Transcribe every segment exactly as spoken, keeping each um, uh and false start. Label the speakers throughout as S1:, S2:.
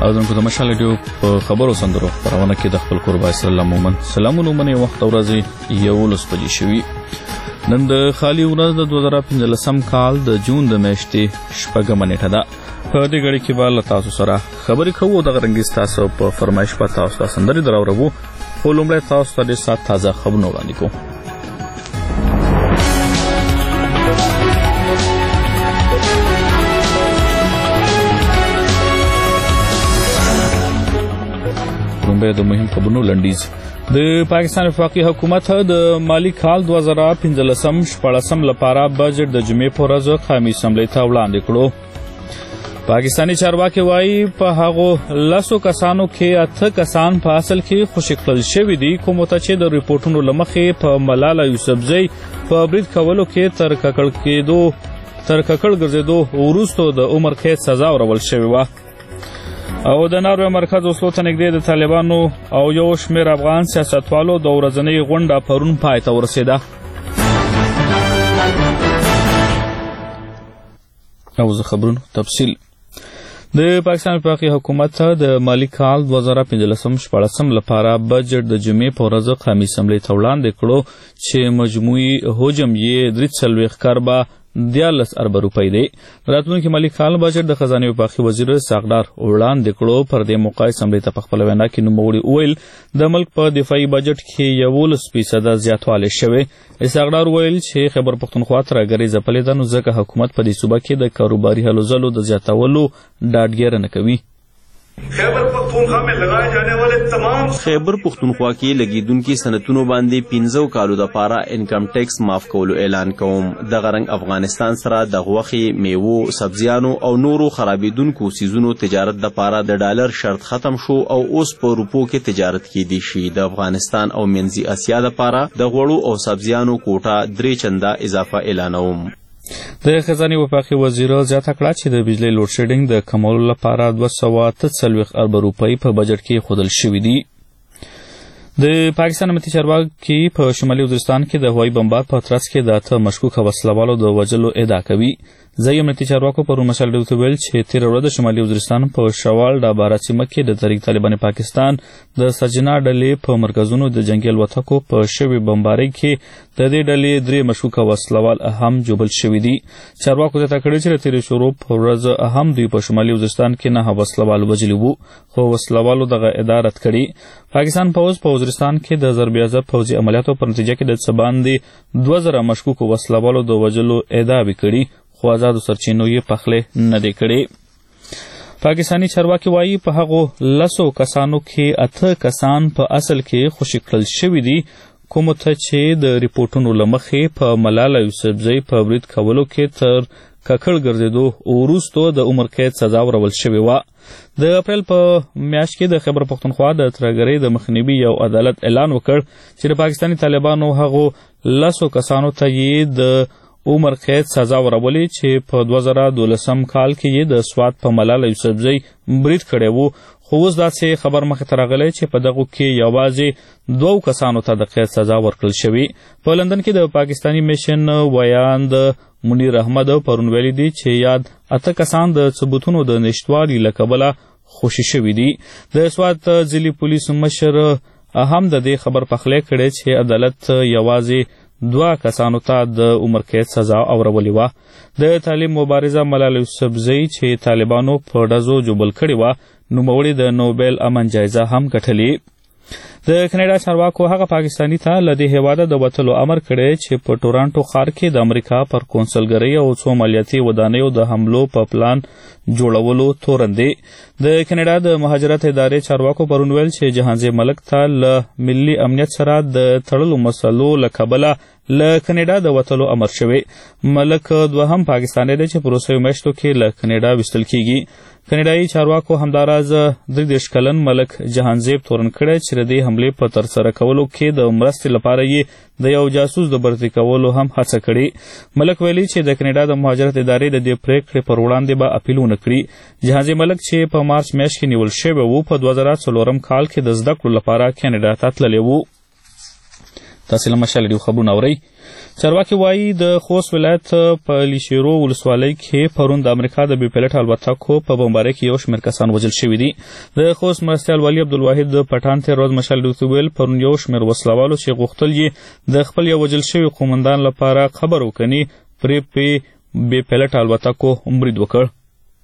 S1: اوردونکو د مشال ریډیو په خبرو سندرو خپرونه کې د خپل قربا اسلام مومن سلامونه منې وخت ورځي یو لس بجې شوي نن د خالي ورځ د دوه زره پنځلسم کال د جون د میاشتې شپږمه نیټه ده. په دې غړي کې به له تاسو سره خبرې کوو د غرنګي تاسو په فرمایش په تاسو ته سندرې دراوړو خو لومړی تاسو ته د سات تازه خبرونه وړاندې کوو. د مهم خبرونو لنډیز. د پاکستان وفاقي حکومت د مالی کال دوه زره پنځلسم شپاړسم لپاره بجټ د جمعې په ورځ قومي اسمبلۍ ته وړاندې کړو. پاکستاني چارواکي وایي په هغو لسو کسانو کې اته کسان په اصل کې خوشي کړل شوي دي کومو ته چې د ریپورټونو له مخې په ملاله یوسفزۍ په برید کولو کې تر ککړ کېدو تر ککړ ګرځېدو وروسته د عمر قید سزا ورکول شوې وه. او د ناروې مرکز اوسلو ته نږدې د طالبانو او یو شمېر افغان سیاستوالو د ورځنۍ غونډه پرون پای ته ورسېده. او زه خبرونو تفصیل. د پاکستان وفاقي حکومت د مالی کال دوه زره پنځلسم شپاړسم لپاره بجټ د جمعې په ورځ قومي اسمبلۍ ته وړاندې کړو چې مجموعي حجم یې درې څلوېښت کاربه دیارلس اربه روپۍ دی. راتلونکي مالي کال بجټ د خزانې وفاقي وزیر ساقدار وړاندې کړو. پر دې موقع اسمبلۍ ته په خپله وینا کې نوموړي وویل د ملک په دفاعي بجټ کې یولس فیصده زیاتوالی شوی. ساقدار وویل چې خیبر پښتونخوا ترهګرۍ ځپلې ده نو ځکه حکومت په دې صوبه کې د کاروباري هلو ځلو د زیاتولو ډاډګیره نه کوي.
S2: خیبر پختونخوا میں لگائے جانے والے تمام
S3: خیبر پختونخوا کې لګیدونکي صنعتونو باندې پنځو کالو دپاره انکم ټیکس معاف کولو اعلان کوم. دغه رنګ افغانستان سره د غوښې، میوو، سبزیانو او نورو خرابېدونکو څیزونو تجارت دپاره د ډالر شرط ختم شو او اوس په روپو کې تجارت کیدی شي. د افغانستان او منځي اسیا دپاره د غوړو او سبزیانو کوټه درې چنده اضافه اعلانوم.
S1: د خزانې وفاقي وزیر زیاته کړه چې د بجلۍ لوډ شیډینګ د کمولو لپاره دوه سوه اته څلوېښت اربه روپۍ په بجټ کې ایښودل شوي دي. د پاکستان امنیتي چارواکي په شمالي وزیرستان کې د هوایي بمبار په ترڅ کې د اته مشکوکه وسلوالو د وژلو ادعا کوي. ځایي امنیتي چارواکو پرون مشال ریډیو ته ویل چې تېره ورځ د شمالي وزیرستان په شوال ډاباره سیمه کې د تحریک طالبان پاکستان د سرجنا ډلې په مرکزونو د جنګي الوتکو په شوې بمبارۍ کې د دې ډلې درې مشکوکه وسلوال هم جوبل شوي دي. چارواکو زیاته کړې چې د تېرې شروع په ورځ هم دوی په شمالي وزیرستان کې نهه وسلوال وژلي وو خو وسلوالو دغه ادعا رد کړې. پاکستان پوځ په وزیرستان کې د ضرب اضافه پوځي عملیاتو په نتیجه کې د څه باندې دوه زره مشکوکو وسلوالو د وژلو ادعاوې کړي خو آزادو سرچینو یې پخلی نه دی کړی. پاکستاني چارواکي وایي په هغو لسو کسانو کې اته کسان په اصل کې خوشي کړل شوي دي کومو ته چې د ریپورټونو له مخې په ملاله یوسفزۍ په برید کولو کې تر ککړ ګرځېدو وروسته د عمر قید سزا ورکول شوې وه. د اپریل په میاشت کې د خیبر پښتونخوا د ترهګرۍ د مخنیوي یو عدالت اعلان وکړ چې د پاکستاني طالبانو هغو لسو کسانو ته یې د عمر قید سزا ورولې چې په دوه زره دولسم کال کې یې د سوات په ملاله یوسفزۍ برید کړی وو خو اوس داسې خبر مخې ته راغلی چې په دغو کې یوازې دوو کسانو ته د قید سزا ورکړل شوې. په لندن کې د پاکستاني میشن ویاند منیر احمد پرون ویلي دي چې یاد اته کسان د ثبوتونو د نشتوالي له کبله خوشي شوي دي. د سوات ضلعي پولیسو مشر هم د دې خبر پخلی کړی چې عدالت یوازې دوه کسانو ته د عمر قید سزا اورولې وه. د تعلیم مبارزه ملاله یوسفزۍ چې طالبانو په ډزو جوبل کړې وه نوموړي د نوبل امن جایزه هم ګټلې. د کاناډا چارواکو هغه پاکستاني ته له دې هېواده د وتلو امر کړی چې په ټورانټو ښار کې د امریکا پر کونسلګرۍ او څو مالیاتي ودانیو د حملو په پلان جوړولو تورن دی. د کاناډا د مهاجرت ادارې چارواکو پرون ویل چې جهانزیب ملک ته له ملي امنیت سره د تړلو مسلو له کبله له کاناډا د وتلو امر شوی. ملک دوهم پاکستانی دی چې په وروستیو میاشتو کې له کاناډا ویستل کیږي. کاناډایي چارواکو همداراز درې دېرش کلن ملک جهانزیب تورن کړی چې د دې حملې په ترسره کولو کې د مرستې لپاره یې د یو جاسوس د برتي کولو هم هڅه کړې. ملک ویلي چې د کاناډا د مهاجرت ادارې د دې پرېکړې پر وړاندې به اپیلونه کړي. جهانزیب ملک چې په مارچ میاشت کې نیول شوی و په دوه زره څلورم کال کې د زده کړو لپاره کاناډا ته تللی و. تاسې له مشال ریډیو خبرونه اورئ. چارواکي وایي د خوست ولایت په لیشیرو ولسوالۍ کې پرون د امریکا د بې پیلټ الوتکو په بمبارۍ کې یو شمېر کسان وژل شوي دي. د خوست مرستیال والي عبدالواحد پټان تېر ورځ مشال ریډیو ته ویل پرون یو شمېر وسلوالو چې غوښتل یې د خپل یو وژل شوي قومندان لپاره خبر وکني پرې پې بې پیلټ الوتکو برید وکړ.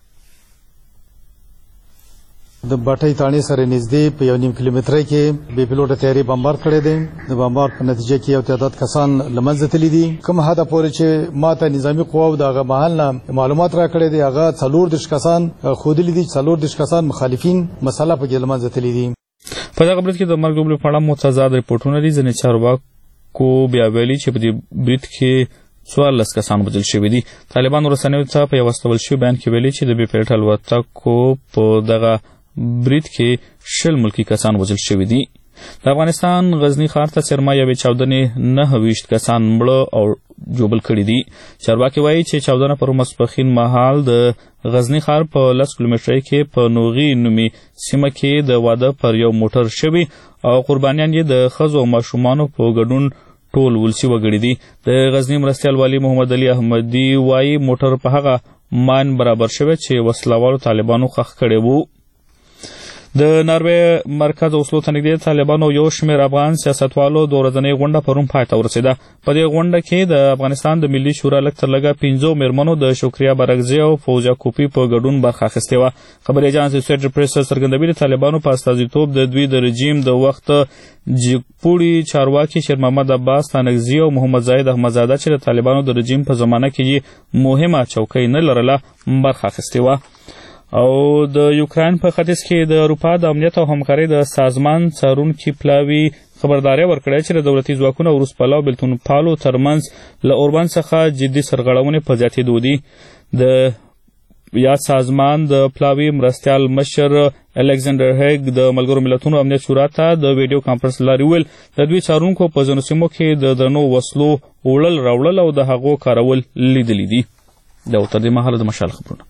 S4: د باټۍ تاڼې سره نږدې په یو نیم کیلومترۍ کې بې پیلوټه طیارې بمبار کړی دی. د بمبار په نتیجه کې یو تعداد کسان له منځه تللي دي. کوم حده پورې چې ما ته نظامي قواو د هغه محل نه معلومات راکړی دی هغه څلور دېرش کسان ښودلي دي. څلور دېرش کسان مخالفین مسله پکې له منځه تللي دي.
S1: په دغه برید کې د مرګ ډوبلې په اړه متضاد ریپورټونه دي. ځینې چارواکو بیا ویلي چې په دې برید کې څوارلس کسان وژل شوي دي. طالبانو رسنیو ته په یو استول شوي بیان کې ویلي چې د بې پیلټ الوتکو په دغه برید کې شل ملکي کسان وژل شوي دي. د افغانستان غزني ښار ته څرمه یوې چاودنې نهه ویشت کسان مړه او جوبل کړي دي. چارواکي وایي چې چاودنه پر ماسپښین مهال د غزني ښار په لس کیلومترۍ کې په نوغي نومي سیمه کې د واده پر یو موټر شوي او قربانیان یې د ښځو او ماشومانو په ګډون ټول ولسي وګړي دي. د غزني مرستیال والي محمد علي احمدي وایي موټر په هغه مان برابر شوی چې وسلوالو طالبانو ښخ کړی وو. د ناروې مرکز اوسلو ته نږدې طالبانو یو شمېر افغان سیاستوالو د ورځنۍ غونډه پرون پای ته ورسېده. په دې غونډه کې د افغانستان د ملي شورا لږ تر لږه پنځو مېرمنو د شکریا برګزۍ او فوزیا کوپي په ګډون برخه اخیستې وه. خبري اژانس اسوسییټډ پریس څرګندوي د طالبانو په استازیتوب د دوی د رژیم د وخت جګپوړي چارواکي شیر محمد عباس تانکزي او محمد زاهد احمدزاده چې د طالبانو د رژیم په زمانه کې مهمه چوکۍ نه لرله برخه اخیستې وه. او د یوکراین په ختیځ کې د اروپا د امنیت او همکارۍ د سازمان څارونکي پلاوي خبرداری ورکړی چې د دولتي ځواکونو او وروسپالو بېلتون پالو ترمنځ له اوربند څخه جدي سرغړونې په زیاتېدو دي. د یاد سازمان د پلاوي مرستیال مشر الکساندر هیګ د ملګرو ملتونو امنیت شورا ته د ویډیو کانفرنس له لارې وویل د دوی څارونکو په ځینو سیمو کې د درنو وسلو وړل راوړل او د هغو کارول لیدلي دي. دا تر دې مهاله د مشال خبرونه.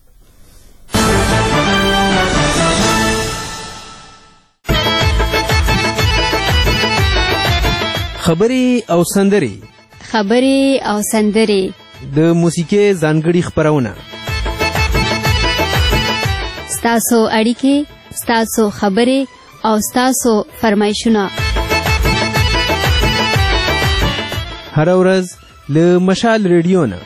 S5: خبرې او سندرې
S6: خبرې او سندرې
S5: د موسیقۍ ځانګړي خپرونه
S6: ستاسو اړیکې ستاسو خبرې او ستاسو فرمایشونه
S5: هر ورځ له مشال ریډیو نه.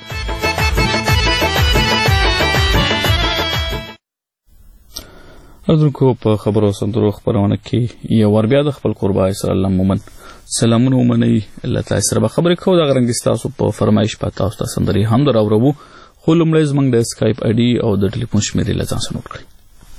S1: اردوونکو په خبرو او سندرو خپرونه کې یو ور بیا د خپل قربا اسلام مومن سلامونه ومنئ. له تاسې سره به خبرې کوو. دغه رنګ ستاسو په فرمایش به تاسو ته سندرې هم دراوړو. خو لومړی زموږ د سکایپ آی ډي او د ټلیفون شمېرې له ځان سره نوټ کړئ.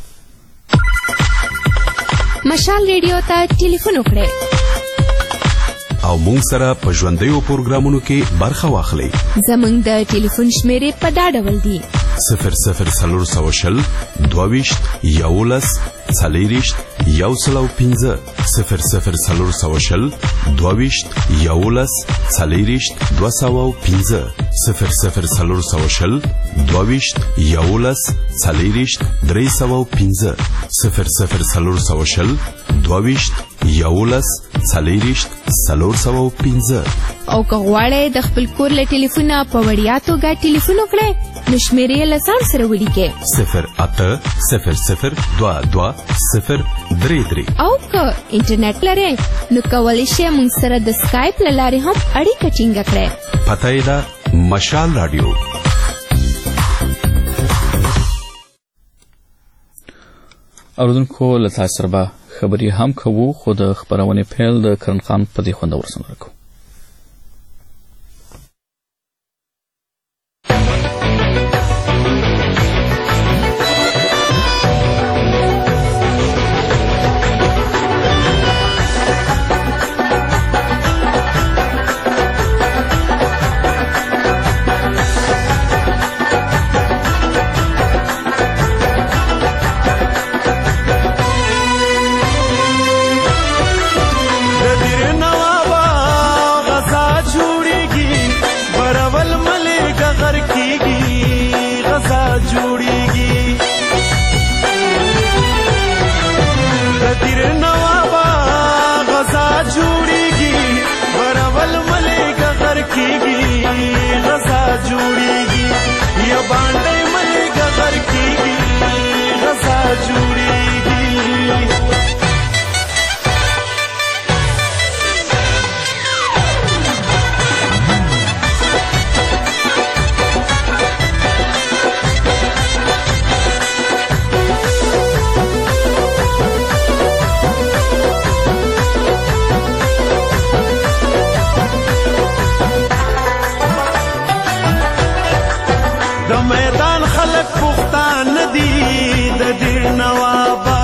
S7: مشال ریډیو ته ټلیفون وکړئ
S8: او موږ سره په ژوندیو پروګرامونو کې برخه واخلئ.
S7: زموږ د ټلیفون شمېرې په دا ډول دي:
S8: صفر صفر څلور سوه شل دوه ویشت یولس څلېرویشت یو سل او پنځه صفر صفر څلور سوه شل دوه ویشت یولس څلېرویشت دوه سوه او پنځه صفر صفر څلور سوه شل دوه ویشت یولس څلېرویشت درې سوه او پنځه صفر صفر څلور سوه شل دوه ویشت یولس څلېرویشت څلور سوه او پنځه.
S7: او که غواړئ د خپل کور له ټلیفونه په وړیا توګه ټلیفون وکړئ نو شمېرې یې له ځان سره ولیکئ:
S8: صفر اته صفر صفر دوه دوه صفر درې درې.
S7: او که انټرنیټ لرئ نو کولی شئ موږ سره د سکایپ له لارې هم اړیکه ټینګه کړئ.
S8: پته یې ده مشال راډیو.
S1: اردوونکو له تاسې سره به خبرې هم کوو خو د خپرونې پیل د کرن خان په دې خوندور سندره کوو.
S9: باندې ملګا غر کیږي غزا جوړیږي نوابا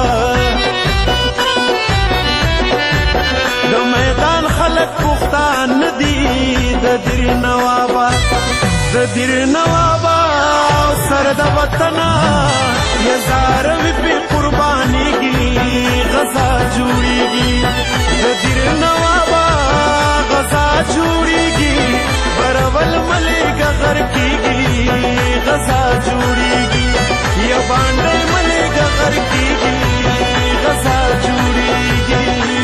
S9: د میدان خلک پختان ندي د دیر نوابا د دیر نوابا سر د وطن یزار وی په قربانیږي غزا جوړیږي د دیر نوابا غزا جوړیږي برول ملګا غر کیږي غزا جوړیږي یا باندې ملګا غر کیږي غزا جوړیږي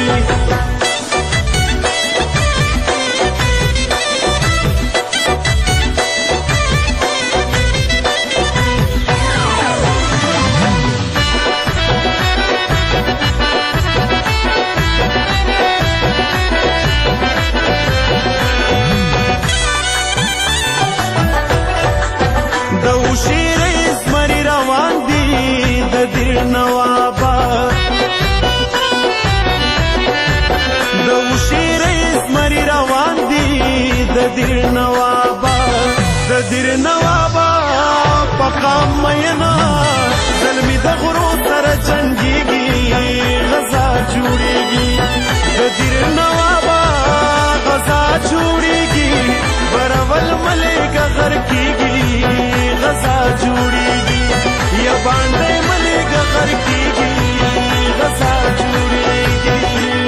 S9: نوابا د وشیر اسمري روان دي د دیر نوابا د دیر نوابا پقام مینا ظلمي د غرو سره جنگيږي غزا جوړيږي د دیر نوابا غزا جوړيږي برول ملګا غر کیږي غزا جوړيږي یا باندې ملګا غر کیږي غزا جوړیږي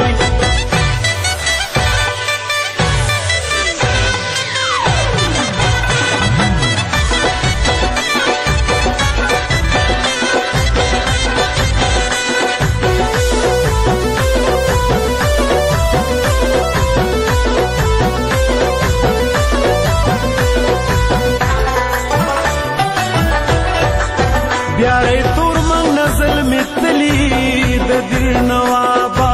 S9: بیارې تور من نزل مثلی د دیر نوابا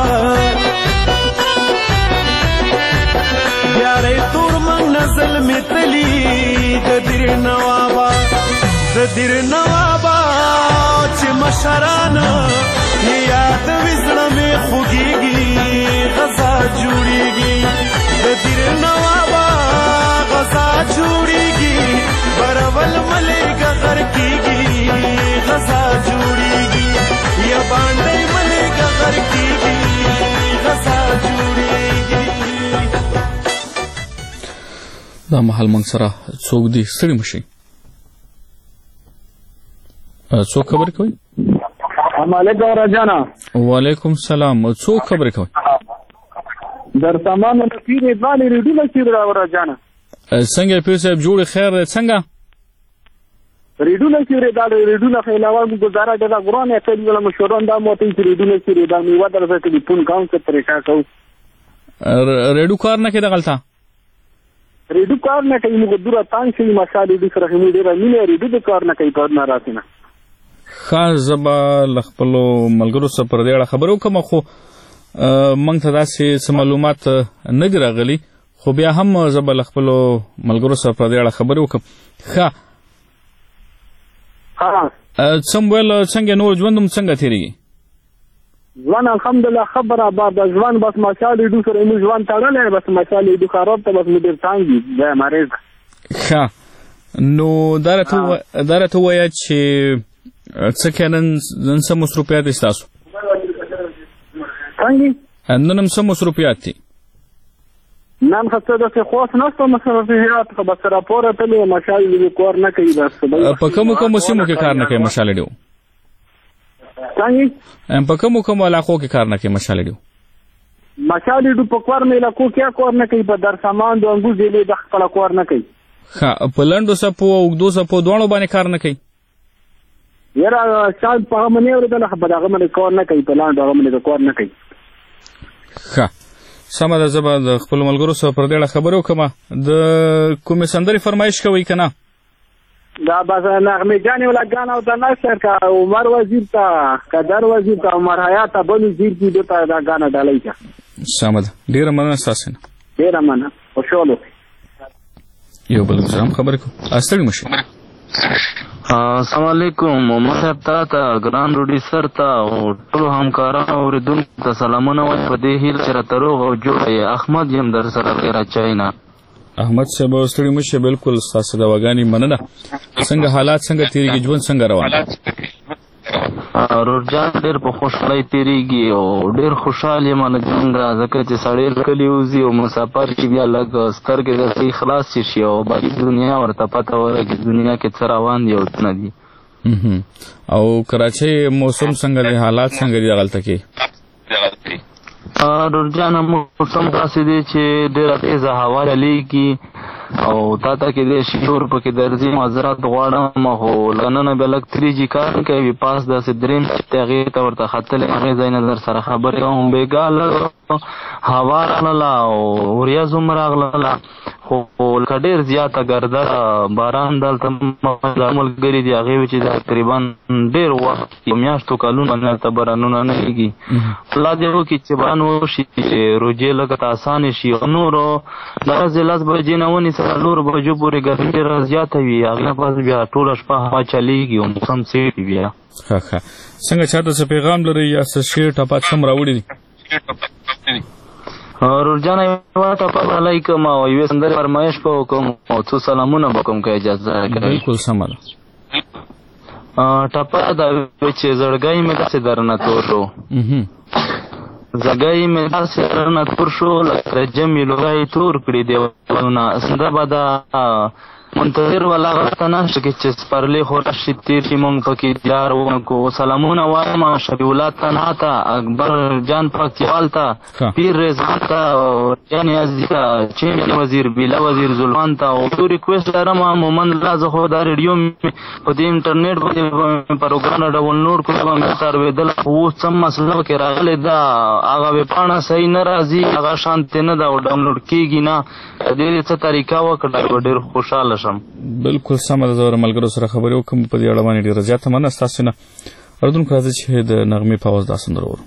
S9: بیارې تور من نزل مثلی د دیر نوابا د دیر نوابا چې مشران یاد وزړه مې خوږیږي غزا جوړیږي د دیر نوابا غزا جوړیږي برول ملګا غر کیږي غزا جوړیږي یا باندې ملګا غر کیږي غزا جوړیږي
S1: دا مهال موږ سره څوک دي ستړي مشي څوک خبرې کوي
S10: علیکم راجانا
S1: وعلیکم السلام څوک خبرې کوي
S10: در تمام نفیر ادوانی ریډیو نشیر راجانا
S1: څنګه پیر صاحب جوړ خیر څنګه
S10: ریډیو نشیر دا ریډیو نه علاوه گزاره دا قرآن ته د مشوران دا موته چې ریډیو نشیر دا میوه درته ټلیفون کوم څه طریقه کو
S1: ریډیو کار نه کوي غلطه
S10: ریډیو کار نه کوي موږ دوره تان شي مسالې د سره موږ ډیر مینه ریډیو کار نه کوي په نه راتنه
S1: خاص زبا لخپلو ملګرو سره پر دې خبرو کوم خو مونږ ته داسې معلومات نه راغلي خو بیا هم زبا لخپلو ملګرو سره پر دې خبرو کوم ښه
S10: ها
S1: څنګه ول څنګه نور ژوندم څنګه تیریږي
S10: ځوان الحمدلله خبره بعد ځوان بس ماشاءالله دو سره موږ ځوان تړلې بس ماشاءالله دو خراب ته بس مدیر څنګه دی مریض
S1: ښه نو درته درته وای چې څه کنن نن څه مصروفیات تاسو
S10: څنګه
S1: نن څه مصروفیات دي
S10: نن خاصه د خاص نشته مصروفیات خو بس راپور ته له ماشاءالله کور نه کوي بس
S1: په کوم کوم سیمو کې کار نه کوي ماشاءالله دی
S10: څنګه
S1: په کوم کوم علاقو کې کار نه کوي ماشاءالله دی
S10: ماشاءالله د په کور نه علاقو کې کور نه کوي په در سامان د انګوز دی د خپل کور نه کوي
S1: ها په لندو سپو او دو سپو دوه باندې کار نه کوي
S10: یاره شاید په منې ورته خبر هغه باندې کور نه کوي په لاندې هغه باندې کور نه کوي
S1: ښه سمه ده زه به د خپلو ملګرو سره پر دې خبرې وکړم د کومې سندرې فرمایش کوئ که نه
S10: دا بس نغمه جانې ولګان او د نشر کا عمر وزیر ته قدر وزیر ته عمر حیات بل وزیر کی دته دا غانا ډالای کا
S1: سمد ډیر مننه تاسو نه
S10: ډیر مننه خوشاله
S1: یو بل ځم خبر کو استړی مشه
S11: السلام علیکم محمد صاحب تا ګران روډي سر تا او ټول همکارانو اوریدونکو ته سلامونه وایم په دې هیله چې راته روغ او جوړ احمد یم در سره غیر چاینا
S1: احمد صاحب ستړي مشه بالکل ستاسو د وګانی مننه څنګه حالات څنګه تیریږي ژوند څنګه روان
S11: رورجان ډېر په خوشحالۍ تیریږي او ډېر خوشحال یم نه څنګه ځکه چې سړی کلی وځي او مسافر کې بیا لږ سترګې داسې خلاص شي او باقي دنیا ورته پته ورغي دنیا کې څه روان دي او څه نه دي
S1: او کراچۍ موسم څنګه دی حالات څنګه دي دغلته کې
S11: رورجان موسم داسې دی چې ډېره تیزه هوا چلیږي او تا ته کې د شیور پکې درځي معذرت غواړم خو لننه به لږ تریجي کار کوي پاس داسې دریم چې هغې ته ورته ختلی هغې ځای نه در سره خبرې کوم بېګا لږ هوا راغله او وریځ هم راغله خو لکه ډېر زیاته ګرده باران دلته ملګري دي هغې وي چې تقریبا ډېر وخت په میاشتو کلونه هلته بارانونه نه کېږي الله دې وکړي چې باران وشي چې روجې لږ ته اسانې شي او نورو د ورځې لس بجې نه ونیسه څلور بجو پورې ګرمي ډېره زیاته وي هغې نه پس بیا ټوله شپه هوا چلیږي او موسم سیټ وي بیا
S1: ښه ښه څنګه چاته څه پیغام لرئ یا څه شعر ټپات څه هم راوړي دي
S11: رورجان یوه ټپه به لیکم او یوې سندرې فرمایش به وکړم او څو سلامونه به کوم که اجازه راکوي
S1: بلکل سمه ده
S11: ټپه دا وي چې زړګی مې داسې درنه تور شو زګی مې داسې درنه تور شو لکه جمې لوګی تور کړي دیوالونه سنده به دا منتظر ولا غلطه نه شو چې سپرلی خو راشي تیر شي مونږ پکې دیار وکړو سلامونه وایم شفیع الله تنها ته اکبر جان پاکیوال ته پیر رضوان ته جان عزیز ته چین وزیر بیلا وزیر زلفان ته او تو ریکویسټ لرم مومن الله زه خو دا ریډیو په دې انټرنیټ باندې پروګرام ډاونلوډ کړم مې تاروېدل خو اوس څه مسله پکې راغلې ده هغه ویبپاڼه صحیح نه راځي هغه شانتې نه ده او ډاونلوډ کېږي نه د دې څه طریقه وکړه ډېر خوشحاله
S1: بالکل سمه ده زه ور ملګرو سره خبرې وکړم په دې اړه باندې ډېره زیاته مننه ستاسو نه اردونکو راځئ چې د نغمې په اواز دا سندره واورو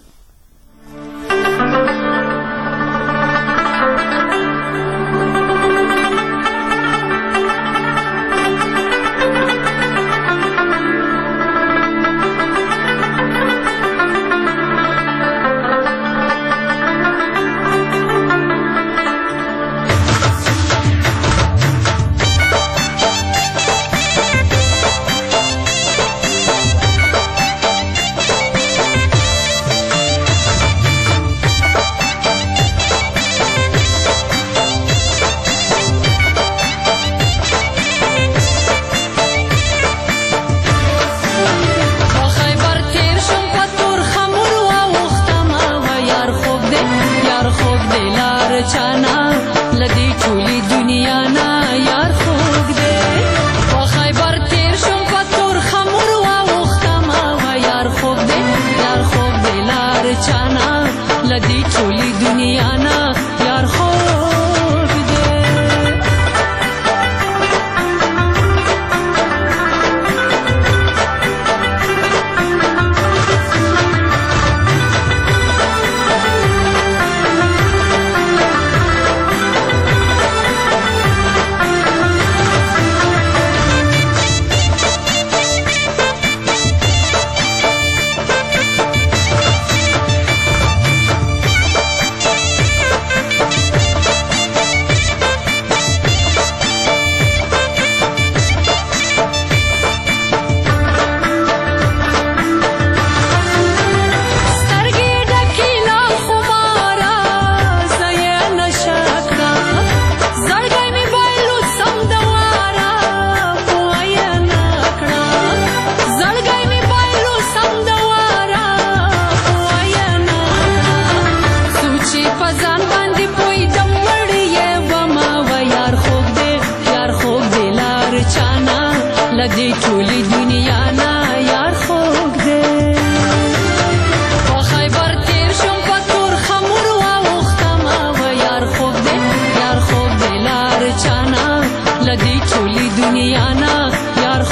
S12: دنیا نه یار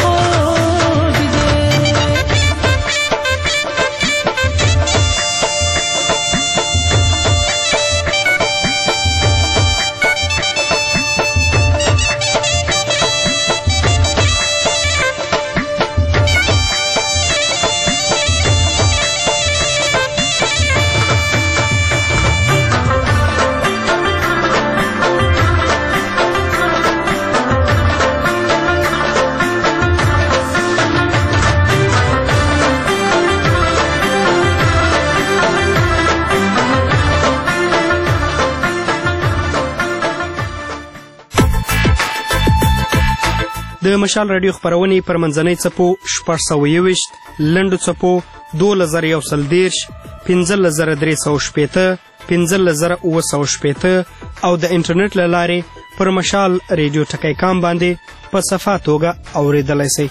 S12: د مشال راډیو خپرونې پر منځنۍ څپو شپږ سوه یوویشت، لنډو څپو دولس زره یو سل دېرش، پنځلس زره درې سوه شپېته، پنځلس زره اووه سوه شپېته او د انټرنیټ له لارې پر مشال ریډیو ټکی کام باندې په صفا توګه اورېدلی سئ.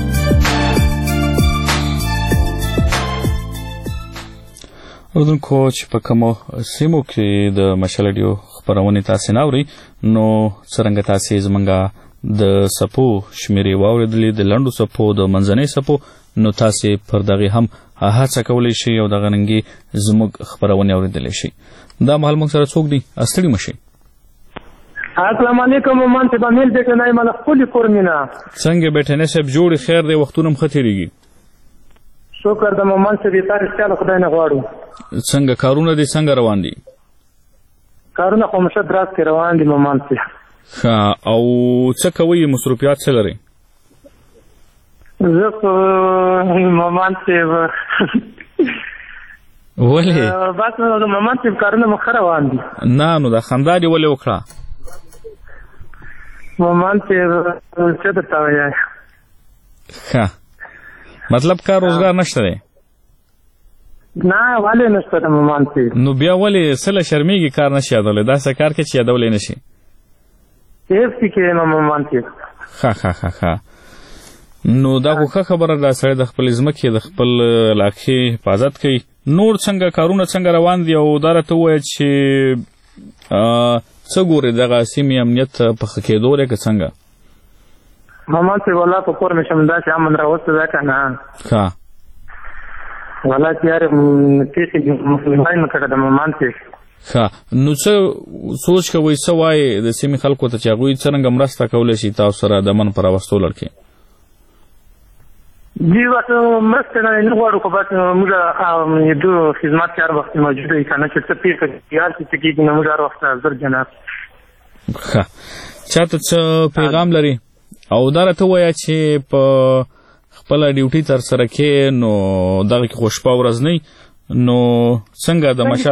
S1: اردونکو چې په کومو سیمو کې د مشال راډیو خپرونې تاسې نه اورئ نو څرنګه تاسې زموږ د څپو شمېرې واورېدلې د لنډو څپو د منځنۍ څپو نو تاسې پر دغې هم هڅه کولی شئ او دغه رنګې زموږ خپرونې اورېدلی شئ. دا مهال موږ سره څوک دي؟ ستړي مه شئ.
S13: السلام علیکم مومن صاحب، امیل بیٹنای مله خپلې کور مینه
S1: څنګه بیٹنی صاحب جوړې خیر دی؟ وختونه هم ښه تېرېږي.
S13: شکر د مومن صاحب تا رښتیا له خدای نه غواړو.
S1: څنګه کارونه دي؟ څنګه روان دي؟
S13: کارونه خو مشه دراز کې روان دي مومن صاحب.
S1: ښه، او څه کوئ؟ مصروفیات څه لرئ؟
S13: زه خو مومن صاحب
S1: ولې؟
S13: بس د مومن صاحب کارونه مو ښه روان دي.
S1: نه نو دا خندا دې ولې وکړه؟
S13: مومن صاحب څه درته وایي؟
S1: ښه، مطلب کار روزګار نشته دی؟
S13: نه ولې نشته د مومن صاحب.
S1: نو بیا ولې څه له شرمېږي کار نشي یادولی؟ داسې کار کې چې یادولی نه شي.
S13: هېڅ کې کې یم مومن صاحب.
S1: ښه ښه ښه ښه نو دا خو ښه خبره ده، سړی د خپلې ځمکې د خپل علاقې حفاظت کوي. نور څنګه کارونه څنګه روان دي؟ او دا راته ووایه چې څه ګورې دغه سیمې امنیت په ښه کېدو دی که څنګه؟
S13: مومن صاحب والله په کور مې شم داسې امن راوستی ده که نه.
S1: ښه
S13: والله چې یار تېښې مسلمان مې کړه د مومن صاحب.
S1: ښه، نو څه سوچ کوئ؟ څه وایې د سیمې خلکو ته چې هغوی څرنګه مرسته کولی شي تاسو سره د امن په راوستو لړ کې؟
S13: جی بس مرسته نه نه غواړو، خو بس موږ دو خدمت کې هر وخت موجود وي که نه چې څه پېښه یار چې څه کېږي نو موږ هر وخت حاضر جناب.
S1: ښه، چاته څه پیغام لري؟ او دا راته ووایه چې په خپله ډیوټي ترسره کې نو دغه کې خو شپه ورځ نه نو څنګه د مشال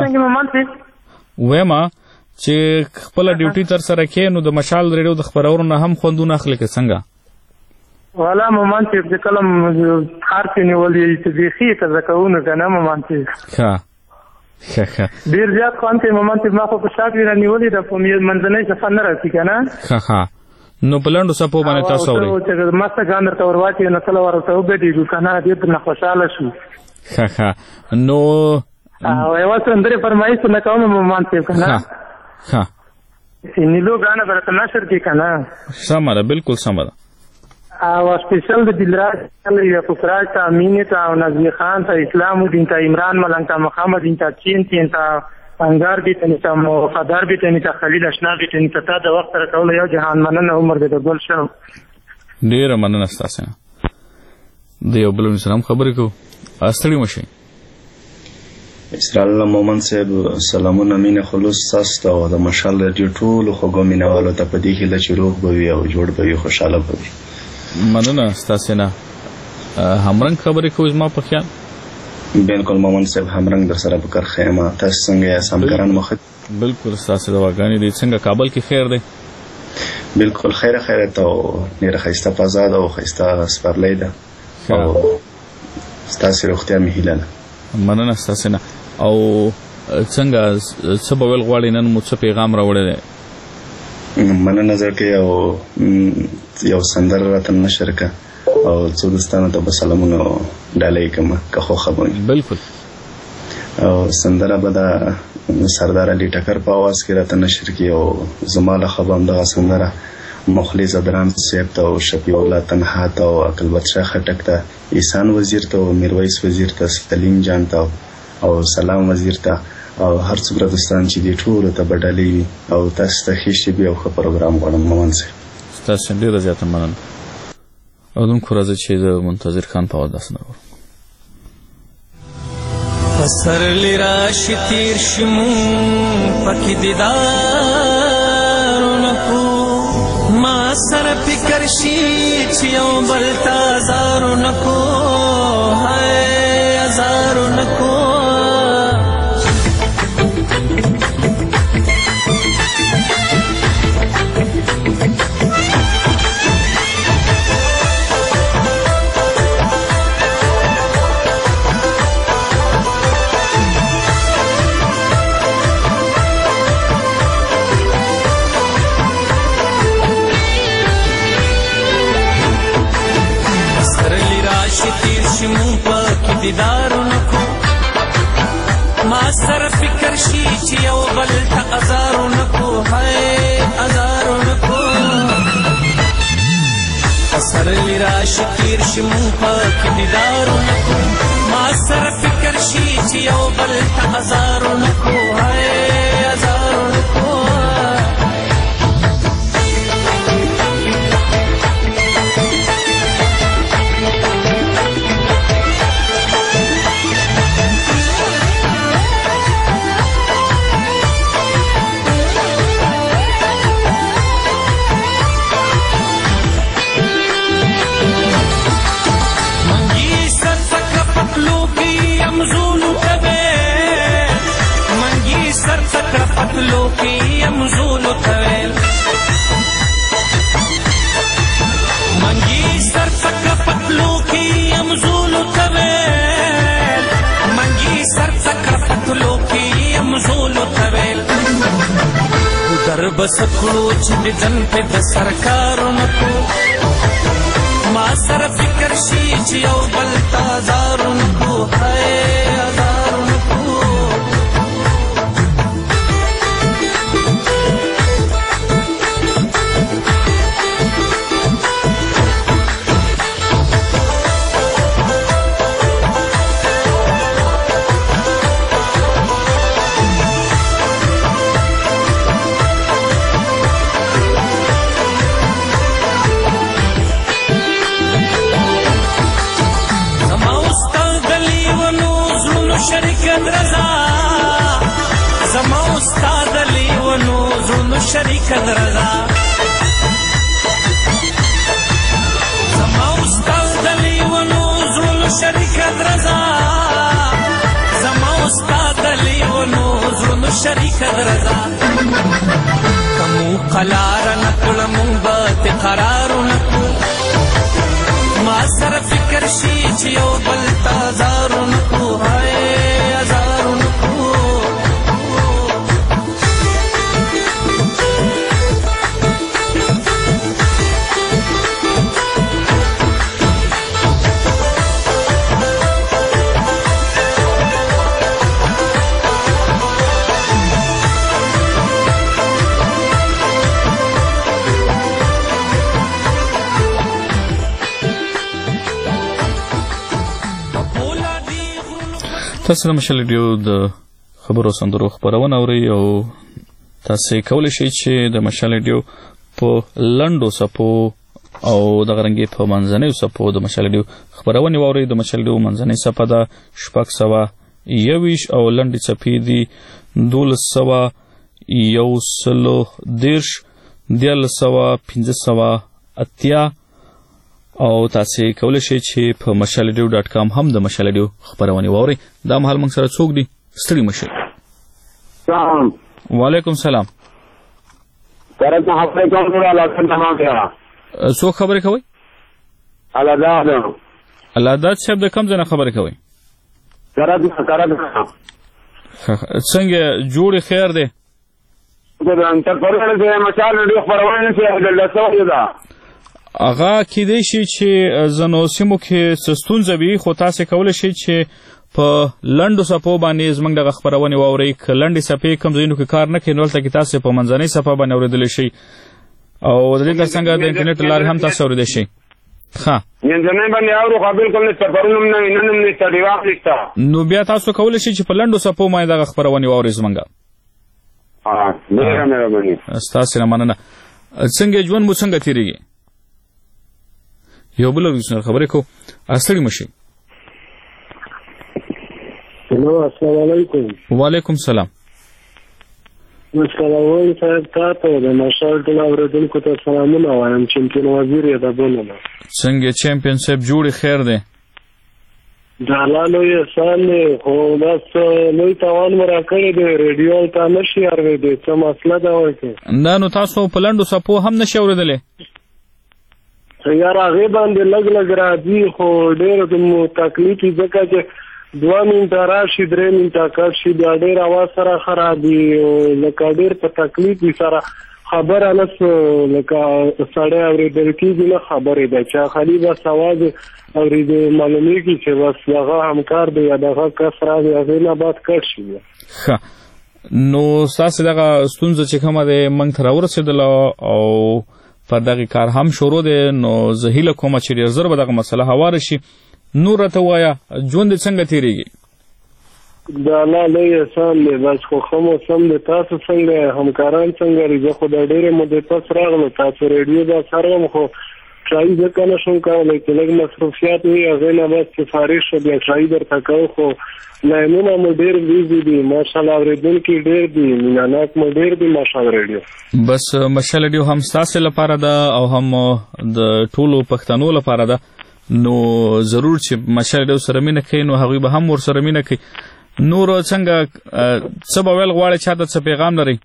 S1: ویمه چې خپله ډیوټي ترسره کې نو د مشال ریډیو د خپرونو نه هم خوندونه اخلي که څنګه؟
S13: والا مومن صاحب چې کله ښار کې نیولې چې بیخي یې قضا کوو که نه مومن صاحب.
S1: ښه ښه ښه
S13: ډېر زیات خوند کوي مومن صاحب. ما خو په شا کې را نیولې ده، په منځنۍ سفر نه راځي که نه.
S1: ښه ښه نو په لنډو څپو باندې تاسو اورئ؟
S13: چې مستګان درته ور واچوي نو کله ورته وګډېږو که نه ډېر درنه خوشحاله شو.
S1: ښه ښه نو
S13: یوه سندرې فرمایش نه کوم مومن صاحب که نه.
S1: ښه
S13: نیلو ګانه به راته نشر کړي که نه.
S1: سمه ده، بلکل سمه ده.
S13: او سپیشل د دلراج یا فکراج ته امینې ته او نظمی خان ته اسلام الدین ته عمران ملنګ ته محمد دین ته چین تین ته انګار بیتنی ته وفادار بیتنی ته خلیل اشنا بیتنی ته تا د وخت سره کولو یو جهان مننه عمر دې د ګل شم.
S1: ډېره مننه ستاسې نه. د یو بل سره هم خبرې کوو. ستړي مه شئ.
S14: اسرائیل مومن صاحب سلامونه مینه خلوص ستاسو ته او د مشال راډیو ټولو خوږو مینهوالو ته په دې هیله چې روغ به وي او جوړ به وي، خوشحاله به وي.
S1: مننه ستاسې نه. همرنګ خبرې کوو زما په خیال؟
S14: بلکل مومن صاحب همرنګ در سره په کرښه یم. تاسو څنګه یاست؟ همکاران مو ښه؟
S1: بلکل ستاسې دواګانې دي. څنګه کابل کې خیر دی؟
S14: بلکل خیره خیرت او ډېره ښایسته فضا ده او ښایسته سپرلی ده او ستاسې روغتیا مې هیله ده.
S1: مننه ستاسې نه. او څنګه څه به ویل غواړئ؟ نن مو څه پیغام راوړی دی؟
S14: مننه زړکې او یو سندره راته نشر کړه او څو دوستانو ته به سلامونه ډالۍ کړم که خوښه به وي.
S1: بلکل.
S14: او سندره به د سردار علي ټکر په اواز کې راته نشر کړي او زما لخوا به همدغه سندره مخلص ادران صاحب ته او شفیع الله تنها ته او عقلبت شاه خټک ته، احسان وزیر ته او میرویس وزیر ته، سلیم جان ته او سلام وزیر ته او هر څومره دوستان چې دي ټولو ته به ډالۍ وي. او تاسو ته ښې شیبې او ښه پروګرام غواړم مومن صاحب.
S1: ستاسو ډېره زیاته مننه. اودونکو راځئ چې د منتظر خان په اواز داسې نه وړو.
S15: پسرلی راشي تیر شي مونږ پکې دیدارونه کو، ما سره فکر شي چې یو بل ته ازارونه کو، هی ازارونه کو. هر راشي تیر شي مونږ پکې دیدارونه کوو ما سره فکر شي چې یو بل ته هزارونه کوو هی هزارونه کوو پتلو کی امزول تویل منگی سر تک پتلو کی امزول تویل منگی سر تک پتلو کی امزول تویل در بس کړو چې د ځن په د سرکارونو کو ما سره فکر شي چې یو بل تازارونو کو هي هزارونو کو شریکت رضا زما استاد علی ونو زونو شریکت رضا زما استاد علی ونو زونو شریکت رضا زما استاد علی ونو زونو شریکت رضا کمو قلار نکړ مونږ به قرار نکړو ما سره فکر شي چې یو بل تازارونه کو هی هزارونه کو
S1: تاسو د مشال ریډیو د خبرو سندرو خبرونه اورئ او تاسو کولی شئ چې د مشال ریډیو په لنډو څپو او دغه رنګې په منځنیو څپو د مشال ریډیو خبرونې واورئ. د مشال ریډیو منځنۍ څپه ده شپږ سوه یوویشت او لنډې څپې دي دولس سوه یو سلو دېرش دیارلس سوه پنځه سوه اتیا او تاسو کولی شئ چې په مشال ریډیو ډاټ کام هم د مشال ریډیو خبرونې واورئ. دا مهال موږ سره څوک دي؟ ستړي مه شئ.
S16: سلام.
S1: وعلیکم سلام.
S16: سره څه خبرې کوم الله تمام کړه.
S1: څوک خبرې کوئ؟
S16: الاداد.
S1: الاداد صاحب د کوم ځای نه خبرې کوئ؟
S16: کرد نه کرد نه.
S1: څنګه جوړې خیر دی؟
S16: تر پرونه چې مشال ریډیو خبرونه چې د لسو ده
S1: هغه کیدای شي چې ځینو سیمو کې څه ستونزه وي خو تاسو کولی شئ چې په لنډو څپو باندې زموږ دغه خپرونې واورئ. که لنډې څپې کوم ځایونو کې کار نه کوي نو هلته کې تاسو په منځنۍ څپه باندې اورېدلی شئ او د دې تر څنګ د انټرنیټ له لارې هم تاسو اورېدی شئ. ښه
S16: منځنۍ باندې اورو خو بالکل نشته پرون هم نه نن هم نشته ډیواب نشته
S1: نو بیا تاسو کولی شئ چې په لنډو څپو باندې دغه خپرونې واورئ زموږ.
S16: ډېره مهرباني.
S1: ستاسې نه مننه. څنګه ژوند مو څنګه تېرېږي؟ یو بل سره خبرې کوو. ستړي مه شئ.
S17: هلو السلام علیکم.
S1: وعلیکم سلام.
S17: مشکلوان صاحب تاته د مشال ټول اورېدونکو ته سلامونه وایم. چمپیون وزیر یې د بولم.
S1: څنګه چمپیون صاحب جوړې خیر دی؟
S17: د الله لوی احسان دی خو بس لوی تاوان مو راکړی دی ریډیو ته نشي اورېدی څه مسله ده ورکې
S1: نه نو تاسو په لنډو څپو هم نشئ اورېدلی؟
S17: یار هغې باندې لږ لږ راځي خو ډېر مو تکلیف وي ځکه چې دوه منټه راشي درې منټه کټ شي بیا ډېر اواز سره خراب وي لکه ډېر په تکلیف وي سره خبره نه لکه سړی اورېدل کېږي نه خبرې ده چې خالي بس اواز اورېدل معلومېږي چې بس هغه همکار دی یا دغه کس راځي هغې نه بعد کټ شي.
S1: ښه نو ستاسې دغه ستونزه چې کومه دی موږ ته راورسېدله او پر دغه کار هم شروع دی. نو زه هیله کوم چې ډېر ژر به دغه مسله هواره شي. نور راته ووایه ژوند دې څنګه تېرېږي؟
S17: د الله لوی احسان دی. بس خو ښه موسم دی. تاسو څنګه همکاران څنګه دي؟ زه خو د ډېرې مودې پس راغلم. تاسو ریډیو دا سره وم خو ټرای ځکه نه شم کولی چې لږ مصروفیات وي. هغې نه بس سفارش شو بیا ټرای درته کوو. خو لاینونه مو ډېر بیزي دي ماشاءالله. اورېدونکي ډېر دي مینهناک مو ډېر دي ماشاءالله. ریډیو
S1: بس مشال ریډیو هم ستاسې لپاره ده او هم د ټولو پښتنو لپاره ده. نو ضرور چې مشال ریډیو سره مینه کوي نو هغوی به هم ورسره مینه کوي. نور څنګه څه به ویل غواړئ؟ چاته څه پیغام لرئ؟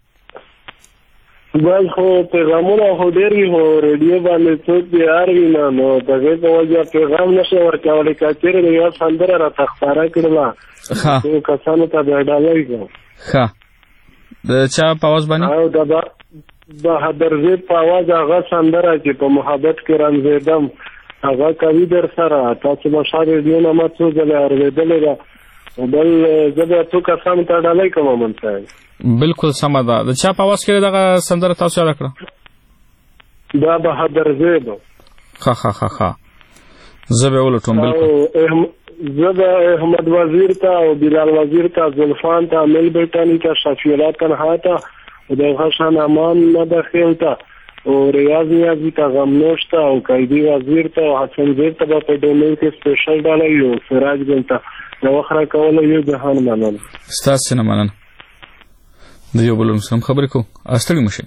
S17: بس خو پیغامونه خو ډېر وي خو ریډیو باندې څوک بیار وي نه نو د هغې په وجه پیغام نه شي ورکولی. که چېرې د یوه سندره راته ښکاره کړله ټولو کسانو ته بیا ډالۍ کړم.
S1: ښه د چا په اواز باندې؟
S17: او د بهادر زیب په اواز هغه سندره چې په محبت کې رنځېدم هغه کوي در سره. تاسو به شاید ریډیو نه ما څو ځلې اورېدلې ده. بل زه بیا څو کسانو ته ډالۍ کوم امن صاحب.
S1: بلکل سمه ده. د چا په اواز کې دغه سندره تاسو یاده کړه؟
S17: دا بهادر زیب.
S1: ښه ښه ښه ښه زه به یې ولټوم.
S17: بلکل زه به احمد وزیر ته او بلال وزیر ته زلفان ته مل بیټاني ته شفیع الله تنها ته دغه شان امان مدخیل ته او ریاض نیازی ته غمنوش ته او قیدي وزیر ته او حسن زیر ته به په ډونر کې سپیشل ډالۍ او سراج ګل ته د وخت راکولو یو جهان مننه.
S1: ستاسې نه مننه. د یو بل سره خبرې کوو. ستړي مه شئ.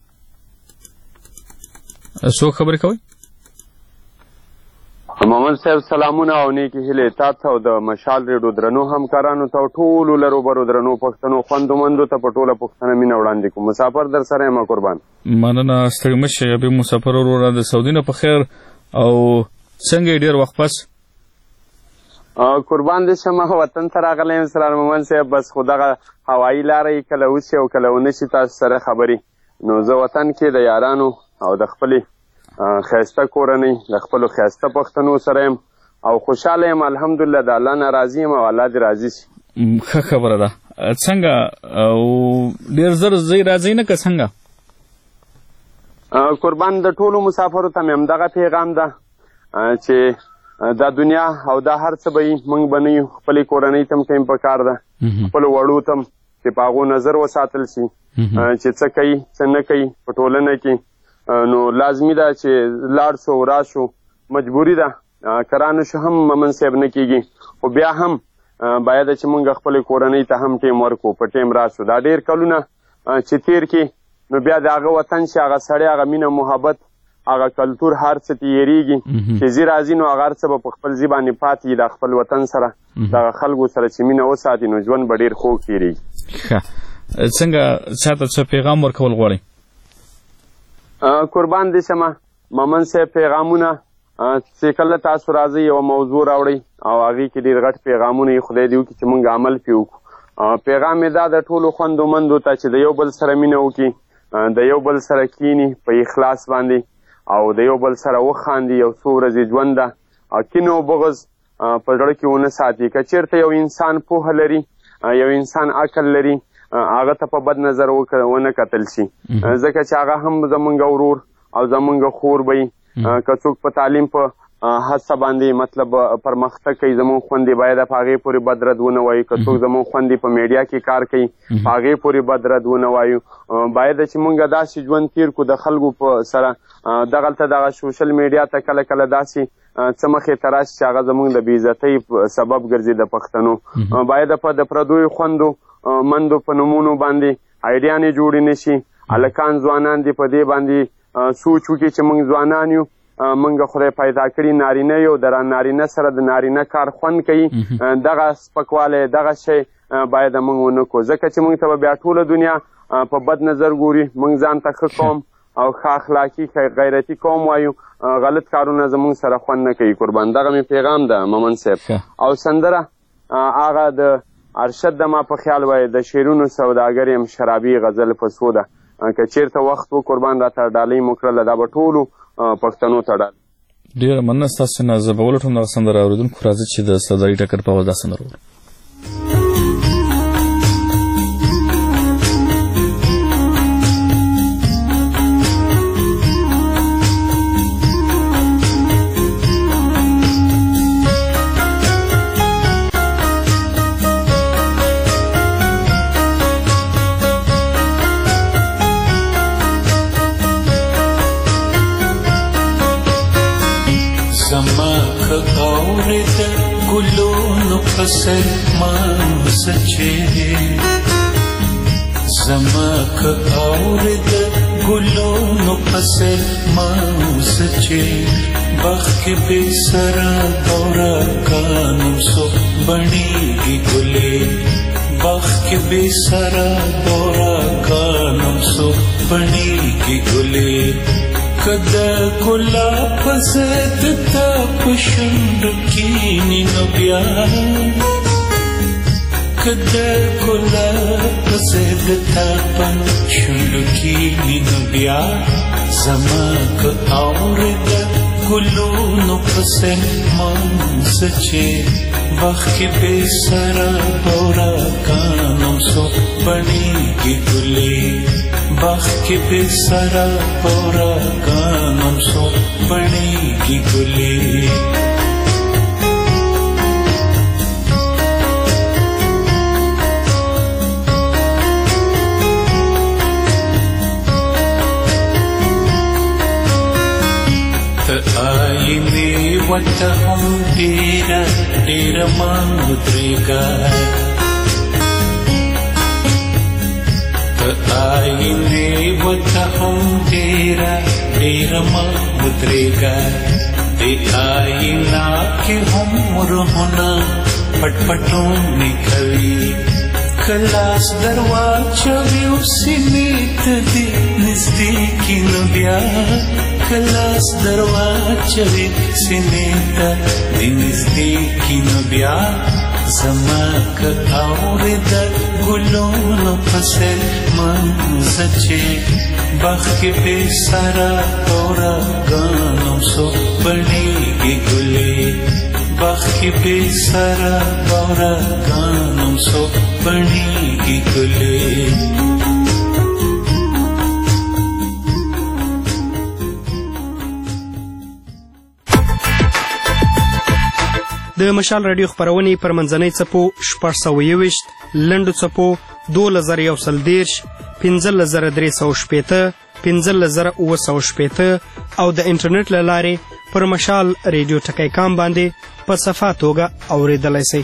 S1: څوک خبرې کوئ؟
S18: محمد صاحب سلامونه او نیکې هیلې تاسو او د مشال ریډیو درنو همکارانو ته او ټولو لرو برو درنو پښتنو خوندو مندو ته په ټوله پښتنه مینه وړاندې کوم. مسافر در سره یم قربان.
S1: مننه. ستړي مه شئ. ابي مسافر وروره د سعودي نه په خیر او څنګه ډېر وخت پس
S18: قربان دې شمه وطن ته راغلی یم سلام محمد صاحب. بس خو دغه هوایي لاره کله وشي او کله ونه شي تاسو سره خبرې. نو زه وطن کې د یارانو او د خپلې ښایسته کورنۍ د خپلو ښایسته پښتنو سره یم او خوشحاله یم الحمدلله. د الله نه راضي یم او الله دې راضي شي.
S1: ښه خبره ده. څنګه او ډېر زر ځئ راځئ نه که څنګه؟
S18: قربان د ټولو مسافرو ته مې همدغه پیغام ده چې دا دنیا او دا هر څه به وي موږ به نه یو. خپلې کورنۍ ته هم ټایم پکار ده. خپلو وړو ته هم چې په هغو نظر وساتل شي چې څه کوي څه نه کوي په ټولنه کې. نو لازمي ده چې لاړ شو راشو مجبوري ده. کرانو شو هم ممن صاحب نه کېږي خو بیا هم باید چې موږ خپلې کورنۍ ته هم ټیم ورکو په ټیم راشو. دا ډېر کلونه چې تیر کې نو بیا د هغه وطن چې هغه سړی هغه مینه محبت هغه کلتور هر څه تیریږي چې زی راځي نو هغه هر څه به په خپل ځای باندې پاتې د خپل وطن سره دغه خلکو سره چې مینه وساتي نو ژوند به ډېر خوږ تیریږي.
S1: ښه څنګه چاته څه پیغام ورکول غواړئ؟
S18: قربان دې شمه ممن صاحب پیغامونه چې کله تاسو راځئ یوه موضوع راوړئ او هغې کې ډېر غټ پیغامونه یې خدای دې وکړي چې موږ عمل پرې وکړو. پیغام یې دا د ټولو خوندو مندو ته چې د یو بل سره مینه وکړي د یو بل سره کینی په اخلاص باندې او د یو بل سره وخاندي. یو څو ورځې ژوند ده او کینه او بغض په زړه کې ونه ساتي. که چېرته یو انسان پوهه لري یو انسان عقل لري هغه ته په بد نظر ونه کتل شي ځکه چې هغه هم زمونږ ورور او زمونږ خور به وي. که څوک په تعلیم په هڅه باندې مطلب پرمختګ کوي زمونږ خویندې باید په هغې پورې بد رد ونه وایو. که څوک زمونږ خویندې په میډیا کې کار کوي په هغې پورې بد رد ونه وایو. باید چې مونږ داسې ژوند تیر کړو د خلکو په سره. دغلته دغه سوشل میډیا ته کله کله داسې څه مخې ته راشي چې هغه زمونږ د بېعزتۍ سبب ګرځي د پښتنو. باید په د پردیو خویندو مندو په نومونو باندې آیډیانې جوړې نه شي. هلکان ځوانان دې په دې باندې سوچ وکړي چې موږ ځوانان یو موږ خدای پیدا کړي نارینه یو د نارینه سره د نارینه کار خوند کوي. دغه سپکوالی دغه شی باید موږ ونه کړو ځکه چې موږ ته به بیا ټوله دنیا په بد نظر ګوري. موږ ځان ته ښه قوم او ښه اخلاقي غیرتي قوم وایو. غلط کارونه زموږ سره خوند نه کوي. قربان دغه مې پیغام ده ممن صاحب. او سندره هغه د ارشد د ما په خیال وایي د شعرونو سوداګر یم شرابي غزل په سو ده. که چېرته وخت و قربان راته ډالۍ مو کړله دا به ټولو پښتنو ته ډالۍ.
S1: ډېره مننه ستاسو نه. زه به ولټوم دغه سندره اورېدونکو راځي چې د سرداري ټکر په اواز دا سندره وورو.
S15: زما که اورد گلونو پسر مانوسه چه زما که اورد گلونو پسر مانوسه چه بخ کے بے سرا دورا کانم سو بنیگی گلے بخ کے بے سرا دورا کانم سو بنیگی گلے کدا گلا پسد تا پشند کینی نبیا کدا گلا پسد تا پشند کینی نبیا زما که اورد گلونو پسن مانس چه وقت کے بے سرا بورا کانم سو بنیگی گلے وقت کے بے سرا بورا کانم سو بنیگی گلے آئینے وطا ہم ڈیرا ڈیرا مانگ دریگا آئینے وطا ہم ڈیرا ڈیرا مانگ دریگا دے آئینا کے ہم رہنا پٹ پٹوں نکلی کلاس درواچا ویو سینیت دی نزدیکی نبیا کلاس درواچا ویو سینیتا دی نزدیکی نبیا زما که آورد گلونو پسر منزه چه بخ کے بے سارا دورا گانم سو بنیگی گلے بخ کے بے سارا دورا گانم سو بنیگی گلے
S12: د مشال رادیو خپرونې پر منځنۍ څپو شپږ سوه یوویشت لنډو څپو دولس زره یو سل دېرش پنځلس زره درې سوه شپېته پنځلس زره اووه سوه شپېته او د انټرنیټ له لارې پر مشال ریډیو ټکی کام باندې په صفا توګه اورېدلی سئ.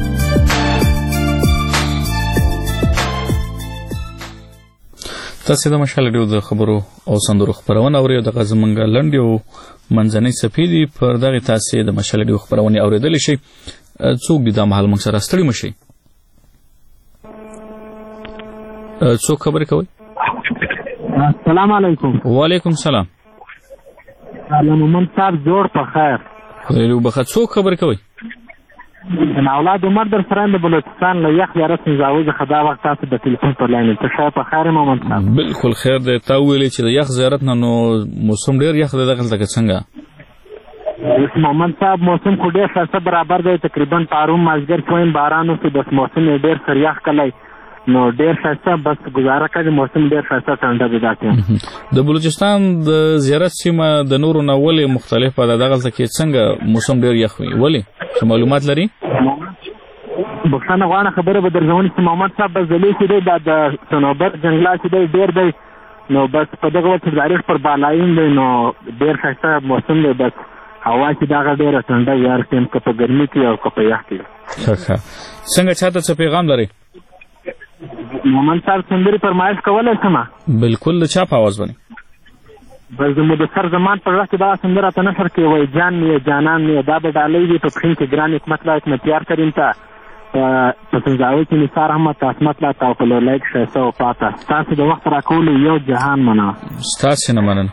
S1: تاسې د مشال ریډیو د خبرو او سندرو خپرونه اورئ او دغه زموږ لنډې او منځنۍ څپې دي. پر دغې تاسې د مشال ریډیو خپرونې اورېدلی شئ. څوک دي دا مهال موږ سره ستړي مه شئ. څوک خبرې کوئ؟
S19: السلام علیکم.
S1: وعلیکم سلام.
S19: مومن صاحب جوړ په خیر.
S1: خدای دې وبخښه. څوک خبرې کوئ؟
S19: اولاد عمر در سره د بلوچستان له یخ زیارت نظاوي څخه دا وخت تاسو د ټلیفون پر لاین ته ښه په خیر مومن صاحب.
S1: بالکل خیر دی. تا وویلې چې د یخ زیارت نه نو موسم ډېر یخ دی دغلته که څنګه؟
S19: مومن صاحب موسم خو ډېر ښایسته برابر دی. تقریبا پرون مازدیګر شویم باران وشو بس موسم یې ډېر سر یخ کلی نو ډېر ښایسته بس ګزاره کوي. موسم ډېر ښایسته ټنډه دی داسې.
S1: د بلوچستان د زیارت سیمه د نورو نه ولې مختلفه ده؟ دغلته کې څنګه موسم ډېر یخ وي؟ ولې؟ څه معلومات لري؟
S19: بخښنه غواړم خبره به درځونې چې محمد صاحب بس دلې چې دی دا د صنوبر جنګلات چې دی ډېر دی نو بس په دغه وخت د تاریخ پر بالاین دی نو ډېر ښایسته موسم دی. بس هوا چې دغه ډېره ټنډه وي هر ټایم که په ګرمي کې او که په یخ کې.
S1: ښه ښه. څنګه چاته څه پیغام لرئ؟
S19: محمد صاحب سندرې فرمایش کولی شم؟
S1: بالکل. د چا په آواز باندې؟
S19: بس د مدثر زمان پر وخت کې دا سندره ته نشر کې وایي جان مې جانان مې دا به ډالۍ وي په پښین کې ګران حکمت لا حکمتیار کریم ته په سنځاوي کې نثار احمد عصمت لا تا په لولی کې ښایسته وفاته ستاسې د وخت راکولو یو جهان مننه.
S1: ستاسې نه مننه.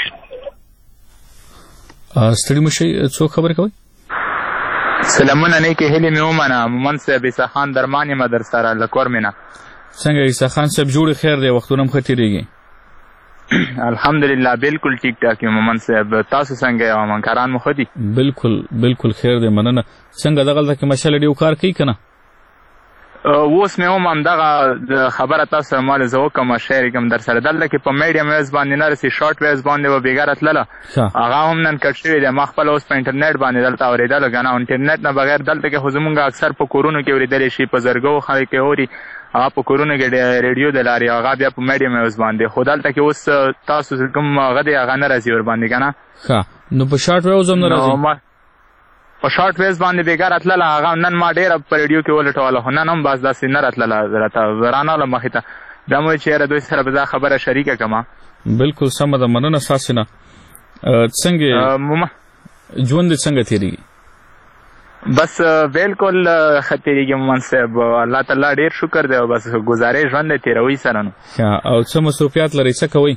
S1: ستړي مه شئ. څوک خبرې کوئ؟
S20: سلامونه نیکې هیلې مې ومنه. مومن صاحب عیسی خان درمان یم در سره له کور مې نه.
S1: څنګه عیسی خان صاحب جوړې خیر دی؟ وختونه هم ښه تېرېږي؟
S20: الحمدلله بالکل ټیک ټاک یم مومن صاحب. تاسو څنګه یو همکاران مو ښه دي؟
S1: بالکل بالکل خیر دی مننه. څنګه دغلته کې مشال ریډیو کار کوي که نه؟
S20: اوس مې هم همدغه خبره تاسو سره مالې زه وکړم شیر کوم در سره. دلته کې په میډیم ویز باندې نه رسي شارټ ویز باندې به بېګاره تلله هغه هم نن کټ شوي دی. ما خپله اوس په انټرنیټ باندې دلته اورېدلو که نه. انټرنیټ نه بغیر دلته کې خو زمونږ اکثر په کورونو کې اورېدلی شي په زرګو خلک کې اوري هغه په کورونو کې د ریډیو د لارې هغه بیا په میډیم ویوز باندې، خو دلته کې اوس تاسو کوم هغه دی هغه نه راځي ورباندې که نه.
S1: ښه نو په شارټ ویوز هم نه راځي؟
S20: په شارټ ویوز باندې بېګا راتلله، هغه نن ما ډېره په ریډیو کې ولټوله، خو نن هم بس داسې نه راتلله راته رانغله مخې ته. بیا مو ویل چې یاره دوی سره به دا خبره شریکه کړم.
S1: بلکل سمه ده، مننه ستاسې نه. څنګه ژوند دې څنګه تېرېږي؟
S20: بس بالکل ښه تېرېږي مومن صاحب، الله تعالی ډېر شکر دی او بس ګزارې ژوند دی تېروي سره نو.
S1: او څه مصروفیات لرئ، څه کوئ؟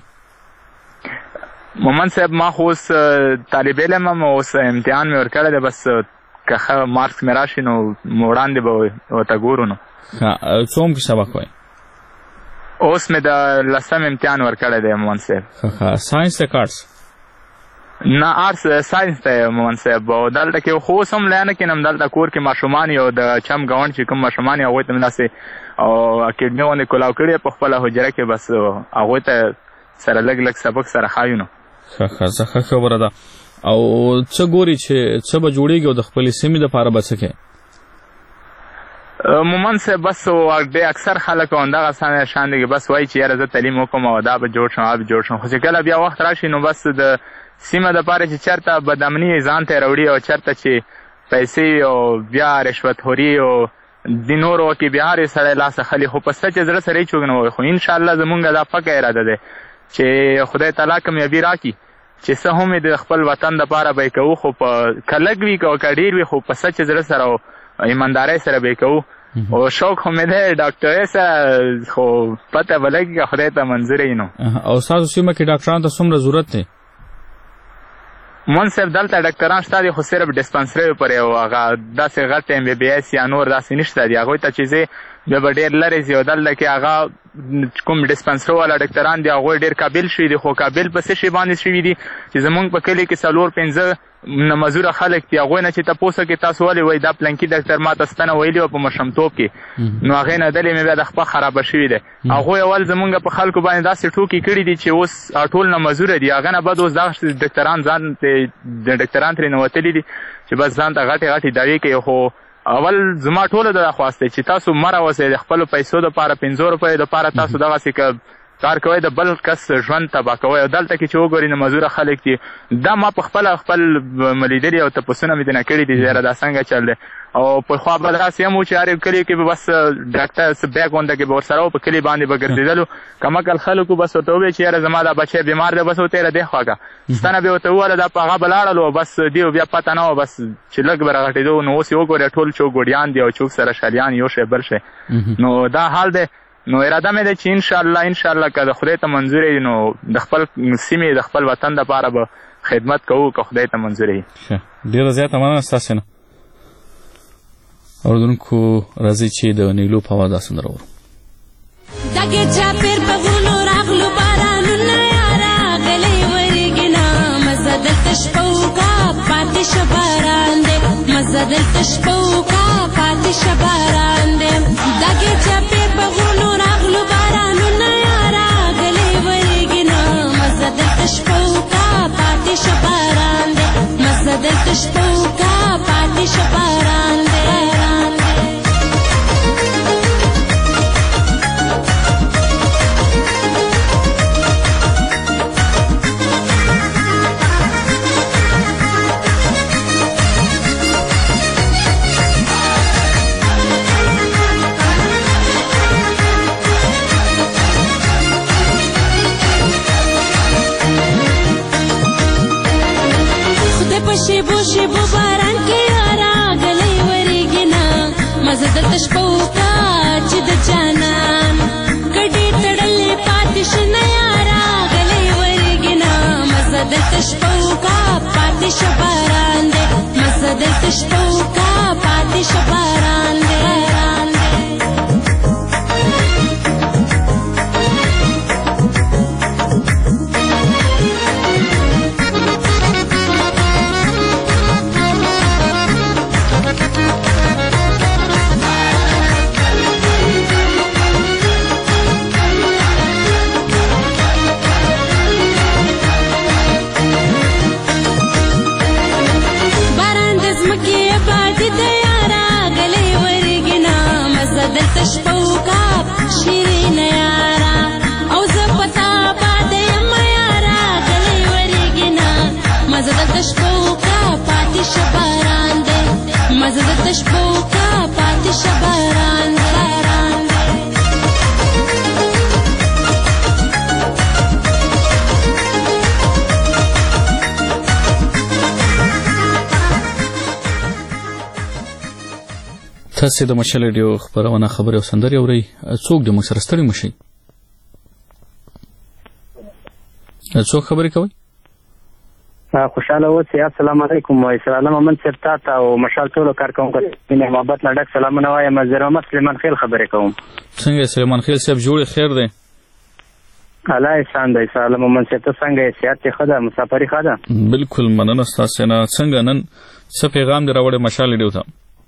S20: مومن صاحب ما خو اوس طالب علم یم، اوس امتحان مې ورکړی دی، بس که ښه مارکس مې راشي نو وړاندې به ورته ګورو نو.
S1: څوم کې سبق وایي؟
S20: اوس مې د لسم امتحان ورکړی دی مومن صاحب.
S1: ساینس دی که آرټس؟
S20: نه آرټس ساینس دی مومن صاحب. او دلته کې خو اوس هم لا نه کینم، دلته کور کې ماشومان یو د چم ګاونډ چې کوم ماشومان یې هغوی ته مې داسې اکیډمي غوندې کلاو کړې په خپله حجره کې، بس هغوی ته سره لږ لږ سبق سره ښایو نو.
S1: ښه ښه ښه ښه خبره ده. او څه ګوري چې څه به جوړېږي او د خپلې سیمې دپاره به څه کوې؟
S20: مومن صاحب بس ډېر اکثر خلک همدغه شان دي، بس وایي چې یاره زه تعلیم وکړم او دا به جوړ شم هغه به جوړ شم، خو چې کله بیا وخت راشي نو بس د سیمه دپاره چې چېرته بدامني ځان ته یې راوړي او چېرته چې پیسې او بیا رشوتخوري او د نورو کې بیا هر یو سړی لاسه خلي، خو په څه چې زړه سره هېڅوک نه وایي. خو انشاءالله زمونږ دا پکه اراده دی چې خدای تعالی کامیابي راکړي چې څه هم د خپل وطن دپاره به یې کوو، خو په که لږ وي که که ډېر وي، خو په څه چې زړه سره او ایماندارۍ سره به یې کوو. او شوق خو مې دی ډاکټرۍ سره، خو پته به لګي که خدای ته منظور وي نو.
S1: او ستاسو سیمه کې ډاکټرانو ته څومره ضرورت دی؟
S20: مومن صاحب دلته ډاکټران شته دي، خو صرف ډسپنسریو پورې او هغه داسې غټ ایم بی بي ایس یا نور داسې نشته دي، هغوی ته چې ځې بیا به ډېر لرې ځي. او دلته کې هغه کوم ډسپنسري والا ډاکټران دي هغوی ډېر قابل شوي دي، خو قابل په څه شي باندې شوي دي چې زمونږ په کلي کې څلور پنځه مزوره خلک دي، هغوی نه چې تپوس وکړې تاسو ولې وایي دا پلنکي ډاکټر ما ته ستنه ویلي وه په مشرمتوب کې، نو هغې نه دلې مې بیا د خپه خرابه شوي دی. هغوی اول زمونږ په خلکو باندې داسې ټوکې کړي دي چې اوس ټول نه مزوره دي، هغه نه بد اوس دغه ډاکټران ځان د ډاکټران ترې نوتلي دي چې بس ځان ته غټې غټې دعوې کوي. خو اول زما ټوله دا خواست دی چې تاسو مه راوسئ د خپلو پیسو دپاره، پنځو روپیو دپاره تاسو دغسې که کار کوئ د بل کس ژوند تباه کوئ. او دلته کې چې وګورئ نو مزوره خلک دي، دا ما په خپله خپل ملیدلي او تپوسونه مې ترېنه کړي دي چې یاره دا څنګه چل دی. او پخوا به داسې هم و چې هر یو کلي کې به بس ډاکټر څه بیګ غونډه کې به ورسره و، په کلي باندې به ګرځېدلو، کمعقل خلکو بس ورته ووایي چې یاره زما دا بچی بیمار دی، بس ورته یې دې خوا کړه ستنه به ورته ووهله، دا په هغه به لاړلو، بس دې بیا پته نه وه بس چې لږ به راغټېدو. نو اوس یې وګورئ ټول چوک ګوډیان دي او چوک سره شلیان یو شی بل شی، نو دا حال دی. نو اراده مې ده چې انشاءالله انشاءالله که د خدای ته منظور وي نو د خپل سیمې د خپل وطن دپاره به خدمت کوو که خدای ته منظور وي.
S1: ډېره زیاته مننه ستاسې نه. اورېدونکو راځئ چې د نیلو په اواز دا سندره واورو.
S15: دګې چاپېر په غولو راغلو بارانونه راغلی ورېږي نه، مزه دلته شپه وکړه پاتې شه باران دی، مزه دلته شپه وکړه پاتې شه باران دی. دګې چاپېر په غولو راغلو بارانونه راغلی ورېږي نه، مزه دلته شپه وکړه پاتې شه باران دی، مزه دلته شپه وکړه پاتې شه باران دی. شیبو شیبو باران کې راغلی ورېږي نه، مزه دلته شپه وکړه چې د جانان کډې تړلې پاتې شه نه راغلی ورېږي نه، مزه دلته شپه وکړه پاتې شه باران دی، مزه دلته شپه وکړه پاتې شه باران دی. باران د ځمکې آبادي ده یاره
S21: تشبو کا پاتې شباران دی مزه د تشبو کا پاتې شباران دی
S1: تاسې د مشال ریډیو خپرونه خبرې او سندرې اورئ. څوک د موږ سره ستړي مشئ؟ څوک خبرې کوئ؟
S22: خوشحاله اوسئ. السلام علیکم. اسرائیل محمد صاحب تا ته او مشال ټولو کارکوونکو مینې محبت نه ډک سلامونه وایم. زه محمد سلیمان خیل خبرې کوم.
S1: څنګه سلیمان خیل صاحب جوړې خیر دی؟
S22: الله احسان دی. اسرائیل محمد صاحب ته څنګه یې؟ صحت یې ښه ده؟ مسافري ښه ده؟
S1: بلکل مننه ستاسې نه. څنګه نن څه پیغام دې راوړی مشال ریډیو ته؟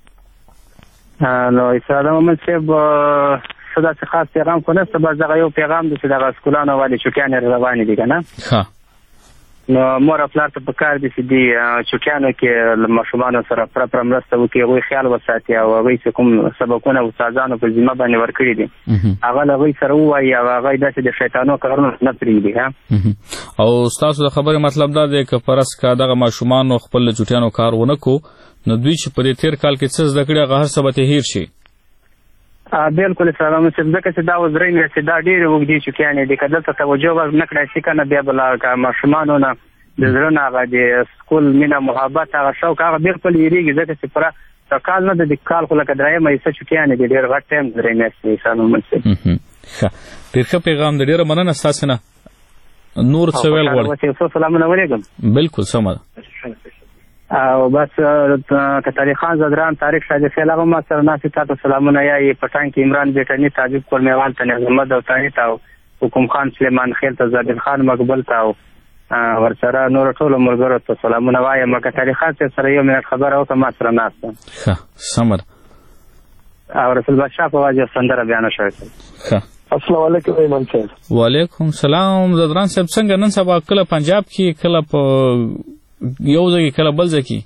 S22: نو اسرائیل محمد صاحب څه داسې خاص پیغام خو نشته، بس دغه یو پیغام دی چې دغه سکولانو والې چوټیانې روانې دي که نه؟ نو مور او پلار ته پکار دي چې دې چوټیانو کې له ماشومانو سره پوره پوره مرسته وکړي، هغوی خیال وساتي او هغوی چې کوم سبقونه استادانو په ذمه باندې ورکړي دي هغه له هغوی سره ووایي او هغوی داسې د شیطانو کارونه نه پرېږدي.
S1: او ستاسو د خبرې مطلب دا دی که فرض که دغه ماشومانو خپل له چوټیانو کار ونه کړو نو دوی چې په دې تېر کال کې څه زده کړي هغه هر څه به ترې هېر شي.
S22: بلکل سلام صاحب، ځکه چې دا اوس درې میاشتې دا ډېرې اوږدې چوټیانې دي، که دلته توجه ور نه کړی شي که نه بیا به له ماشومانو نه د زړه نه هغه د سکول مینه محبت هغه شوق هغه بلکل هېرېږي، ځکه چې پوره کال نه د کال خو لکه درېیمه حصه چوټیانې دي، ډېر غټ ټایم درې میاشتې سلام محمد صاحب.
S1: ښه، ډېر ښه پیغام دی. ډېره مننه ستاسې نه. نور څه ویل غواړئ؟
S22: سلامونه ولیږم.
S1: بلکل سمه ده.
S22: او بس که تاریخ خان زدران تاریخ شاهد خیل هغه ما سره ناستې تا ته سلامونه یا یې پټان کې عمران بیټني تعجب کورمیوال ته نظم محمد اوطاني ته او حکم خان سلیمان خیل ته زادل خان مقبل ته او ورسره نور ټولو ملګرو ته سلامونه وایم. که تاریخ خان صاحب سره یو منټ خبره وکړه ما سره ناسته.
S1: ښه سمه ده.
S22: او رسول بادشاه په واجب سندره بیانه شوې.
S1: ښه.
S23: السلام علیکم ایمان صاحب.
S1: وعلیکم سلام زدران صاحب. څنګه نن سبا کله پنجاب کې کله په یو ځای کې کله بل ځای کې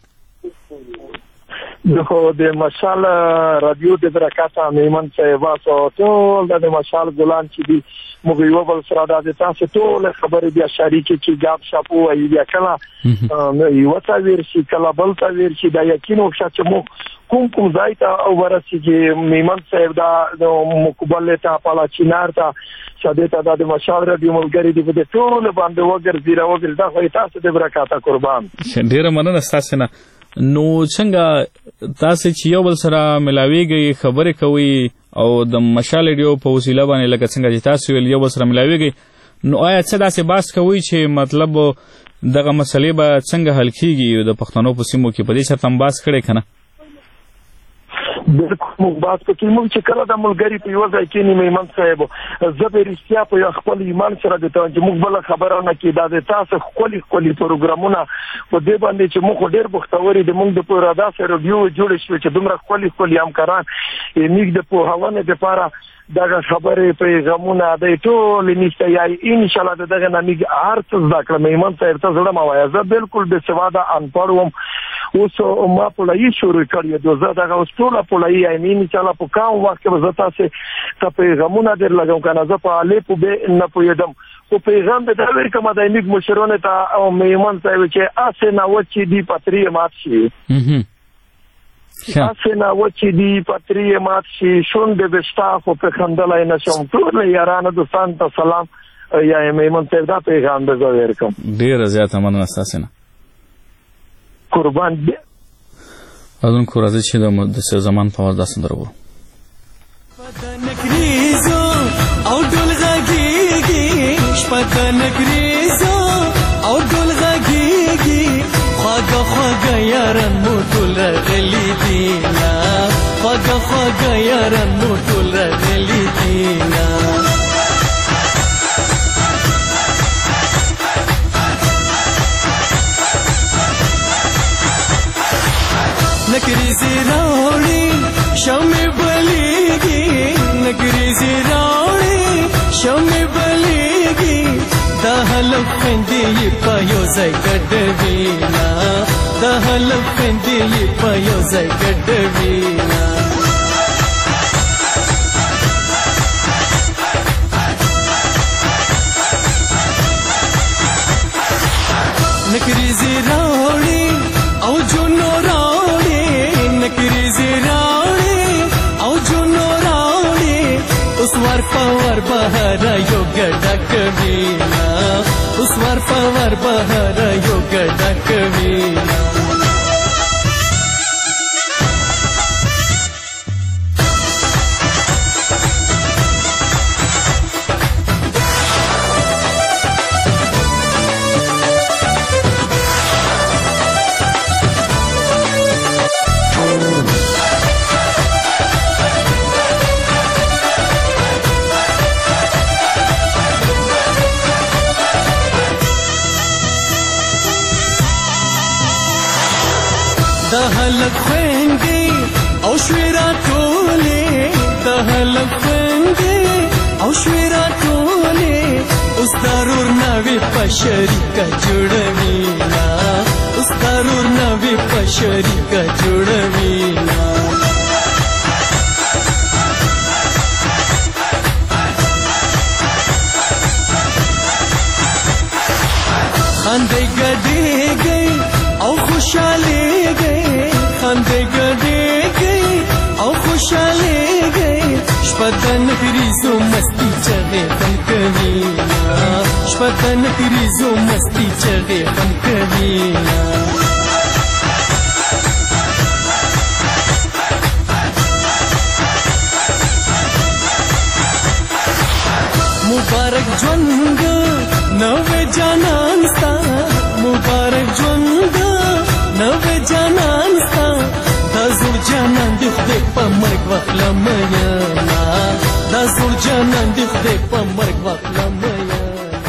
S23: خو د مشال رادیو د برکاته ایمان صاحب تاسو ټول د مشال ګلان چې دي موږ یو بل سره د تاسو ټول خبرې بیا شریکې چې جاب شاپو ای بیا کله یو تصویر شي کله بل تصویر شي دا یقین وکړه چې موږ کوم کوم ځای ته او ورسېږي ایمان صاحب دا مقبل ته پالا چینار ته شاده ته د مشال رادیو ملګری دی په ټول باندې وګرځي راوګرځي دا خو تاسو د برکاته قربان.
S1: ډیره مننه ستاسو نه. نو څنګه تاسو چې یو بل سره ملاویږئ خبرې کوئ او د مشال ریډیو په وسیله باندې لکه څنګه چې تاسو ویل یو بل سره ملاویږئ نو آیا څه داسې بحث کوئ چې مطلب دغه مسلې به څنګه حل کیږي د پښتنو په سیمو کې په دې شرط هم بحث کړی که نه؟
S23: بالکل موږ بحث کوو موږ چې کله د ملګري په یو ځای کې نیمه ایمان صاحب زه به رښتیا په خپل ایمان سره د ته چې موږ بل خبره نه کې دا د تاسو خپل خپل پروګرامونه په دې باندې چې موږ ډېر بختوري د موږ د پوره داسې رادیو جوړ شو چې دومره خپل خپل همکاران موږ د پوهاونه لپاره دغه خبرې پیغامونه د ټول نشته یا ان شاء الله دغه نامي هر څه ذکر مې ایمان صاحب ته زړه ما وایي زه بالکل به سواده ان پړوم اوس ما په لای شروع کړی د زړه دغه اوس ټول په لای یې ان شاء الله په کوم وخت کې زه تاسو ته پیغامونه در لګم کنه زه په الیپ به نه پویدم او پیغام به دا ورکه ما د امید مشرونه ته او مې ایمان صاحب چې اسه نه و چې دی پتری مات شي اسه نه و چې دی پتری مات شي شونډه بشتا خو په خندلای نشم ټول یارانه دوستان ته سلام یا مې ایمان صاحب دا پیغام به زه ورکم.
S1: ډیر زیات مننه تاسو نه
S23: قربان دي.
S1: اذن کو راځي چې د زمان په واسطه سندره وو
S9: نکریزو او ډول غږیږي شپه نکریزو او ډول غږیږي خواږه خواږه یاران مو ټول غلي دي نا خواږه خواږه یاران مو ټول غلي دي نا نکریزی راوړي شمع بلیږي نکریزی راوړي شمع بلیږي دا هلک خوندې په یو ځای ګډوي نا دا هلک خوندې په یو ځای ګډوي نا نکریزی راوړي ور بهار یو ګډه کوي د هلک خويندې او شویرا ټولې د هلک خويندې او شویرا ټولې اوس ضرور نوې په شریکه جوړوي نا اوس ضرور نوې په شریکه جوړوي نا خندې ګډېږي او خوشحالي گئی خندے گڑے گئی او خوشحالي گئی شپتن کریزو مستی چغے غم کوینا شپتن کریزو مستی چغے غم کوینا مبارک ژوند نوې جانان ستا مبارک ژوند نوې جانان ستا دا زوړ جانان د خدای په مرګ واخله میانا دا زوړ جانان د خدای په مرګ واخله میانا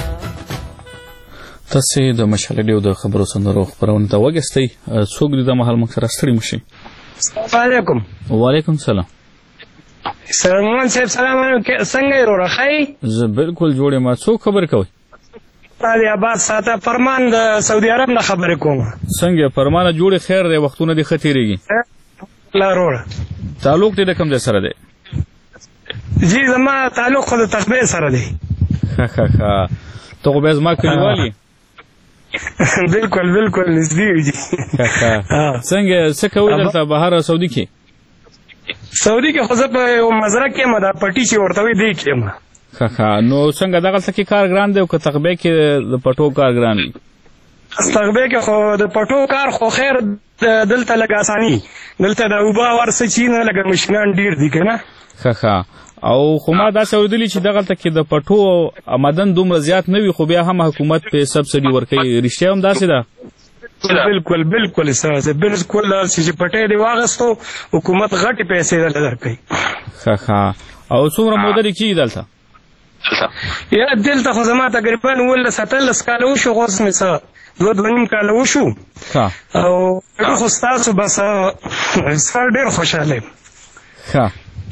S1: تاسې د مشعل ډیو د خبرو سندرو خپرونې ته وګستئ څوک دې د مهال موږ سره ستړي مشي
S2: السلام علیکم
S1: وعلیکم السلام
S2: سلمان صاحب سلام علیکم څنګه یې وروره ښه
S1: زه بالکل جوړ یم څوک خبرې کوئ
S2: علي عباس ساته فرمان د سعودي عرب نه خبرې کوم
S1: څنګه فرمانه جوړې خیر دی وختونه دې ښه تېرېږي
S2: لا وروره
S1: تعلق دې د کوم ځای سره دی
S2: جی زما تعلق خو د تخبې سره دی
S1: ښه ښه ښه ته خو بیا زما کلیوال یې
S2: بالکل بالکل نږدې وي جي
S1: څنګه څه کوئ دلته بهر سعودي کې
S2: سعودي کې خو زه په یو مزرعه کې یم دا پټي چې ورته وایي دی کې یم
S1: ښه ښه نو څنګه دغلته کې کار ګران دی او که تغبې کې د پټو کار ګران وي
S2: تغبې کې خو د پټو کار خو خیر دلته لږ اساني دلته د اوبه ورڅه چې نه لږ مشینان ډېر دي که نه
S1: ښه ښه او خو ما داسې اورېدلي چې دغلته کې د پټو آمدن دومره زیات نه وي خو بیا هم حکومت پې سبسډي ورکوي رښتیا هم داسې ده
S2: بالکل بالکل سره بالکل چې پټې دی واغستو حکومت غټې پیسې دلته درکوي
S1: ښه ښه او څومره موده دې کېږي دلته
S2: یا دلته خو زما تقریبا اوولس اتلس کاله وشو خو اوس مې څه دوه دوه نیم کاله وشو او خو ستاسو بس سر ډېر خوشحاله یم
S1: ښه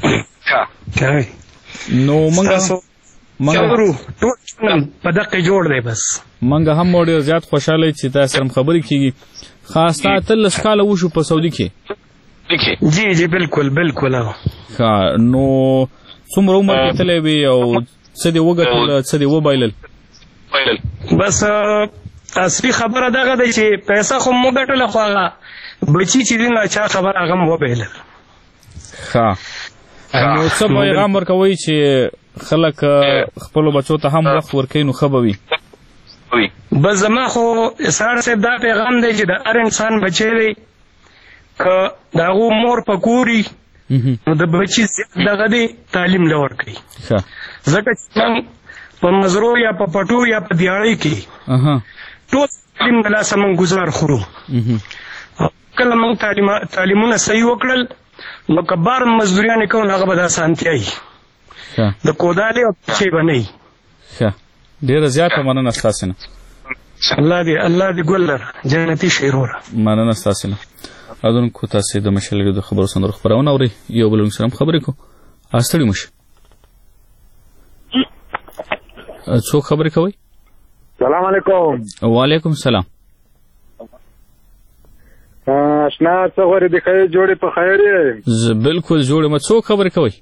S1: نو موږ
S2: په دقه جوړ دی بس
S1: موږ هم ډېر زیات خوشحاله یو چې تاسو سره خبرې کېږي خاص تا اتلس کاله وشو په سعودي کې
S2: جی جی بالکل بالکل
S1: ښه نو څومره عمر کې تللی وي او څه دې وګټل څه دې وبایلل
S2: بس اصلي خبره دغه دی چې پیسه خو مو ګټله خو هغه بچي چې دي نه چا خبره هغه م وبایلل
S1: ښه نو څه پیغام ورکوئ چې خلک خپلو بچو ته هم وخت ورکوي نو ښه به وي
S2: بس زما خو اسرار صاحب دا پیغام دی چې د هر انسان بچی دی که د هغو مور په کور وي نو د بچي دغه دی تعلیم له ورکوي ځکه چې موږ په مزرو یا په پټو یا په دیاړۍ کې ټول تعلیم د لاسه موږ ګزار خورو کله موږ تعلیمونه صحیح وکړل نو که بار مزدوریانې کوو نو هغه به د اسانتیا وي د کودالې او پچې به نه وي
S1: ښه ډېره زیاته مننه ستاسې نه
S2: الله دې الله دې ګل لره جنتي شي وروره
S1: مننه ستاسې نه اورېدونکو تاسې د مشعل ریډیو د خبرو سندرو خپرونه اورئ یو بل سره هم خبرې کوو ستړي مه شئ څوک خبرې کوئ
S3: سلام علیکم
S1: وعلیکم السلام
S3: اشنا څه غواړې د خیر جوړې په خیر یې
S1: زه بالکل جوړ یم څوک خبرې کوئ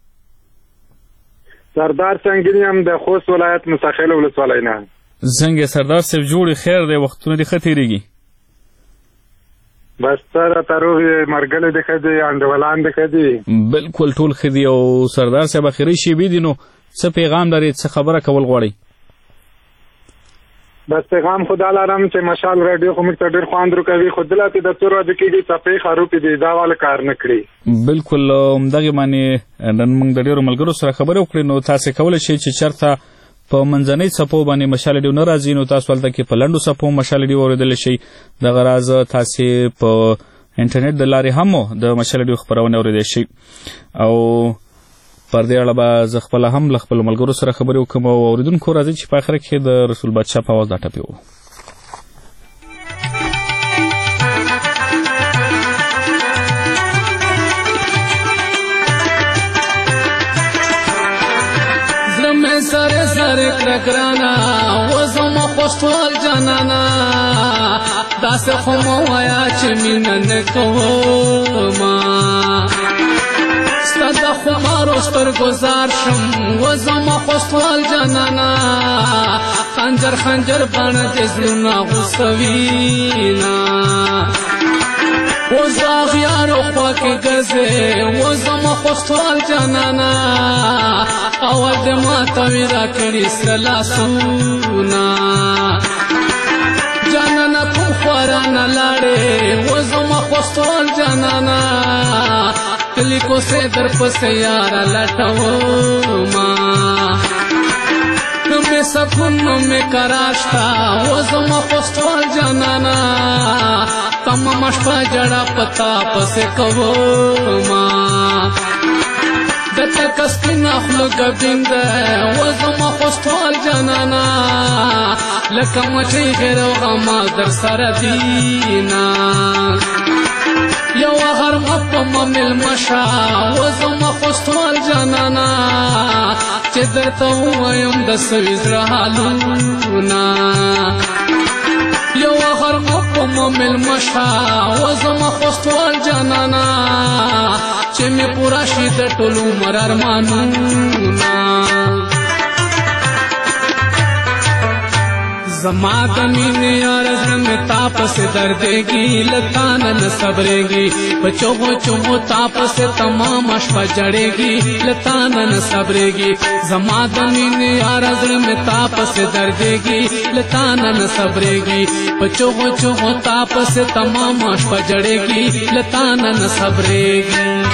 S3: سردار سنگین یم د خوست ولایت مستقل ولسوالۍ نه
S1: څنګه سردار صاحب جوړې خیر دی وختونه دې ښه تېرېږي
S3: بس سره تروغ مرګله د خدي انډولان د خدي
S1: بالکل ټول خدي او سردار صاحب اخري شی بي دي نو څه پیغام لري څه خبره کول غواړي
S3: بس پیغام خدا لرم چې مشال رادیو خو موږ ته ډېر خوند راکوي خو دلته د څو ورځې کېږي څپې خروپې دي دا والا کار نه کړي.
S1: بالکل همدغې باندې نن موږ د ډېرو ملګرو سره خبرې وکړې نو تاسې کولی شئ چې چېرته په منځنۍ څپو باندې مشال رادیو نه راځي نو تاسو هلته کې په لنډو څپو مشال رادیو اورېدلی شئ. دغه راز تاسې په انټرنیټ د لارې هم د مشال رادیو خپرونې اورېدی شئ. او پر دې اړه به زه خپله هم له خپلو ملګرو سره خبرې وکړم او اورېدونکو راځي چې په آخره کې د رسول بادشاه په اواز دا ټپې وو.
S9: زړه مې سره سره کړه ګرانه وزما خوشحال جانانه داسې خو مه وایه چې مینه نه کومه ستا د خمارو سترګو زار شم و زما خوشحال جانانا خنجر خنجر بڼه دې زړونه غوڅوینه و زه اغیارو خوا کې ګرځې و زما خوشحال جانانا اول دې ماتوي راکړي سره لاسونه جانانا کوم خوا رانه لاړې و زما خوشحال جانانا کلی کو سے در پس یارا لٹوما میں سکون میں کراشتا وہ زما خوشحال جانانا کم مشپا جڑا پتا پس کوما دتا کسکی نخلو گبند وہ زما خوشحال جانانا لکم چی غیر و غما در سر دینا یو هر مپا ممیل مشا و زما خوشحال جانانا چې درته ووایم د سوي زړه حالونه یو هر مپا ممیل مشا و زما خوشحال جانانا چې مې پورا شي د ټول عمر ارمانونه زما د مینې یار زړه مې تا پسې دردېږي له تا نه نه صبرېږي په چغو چغو تا پسې تمامه شپه جړېږي له تا نه نه صبرېږي زما د مینې یار زړه مې تا پسې دردېږي له تا نه نه صبرېږي په چغو چغو تا پسې تمامه شپه جړېږي له تا نه نه صبرېږي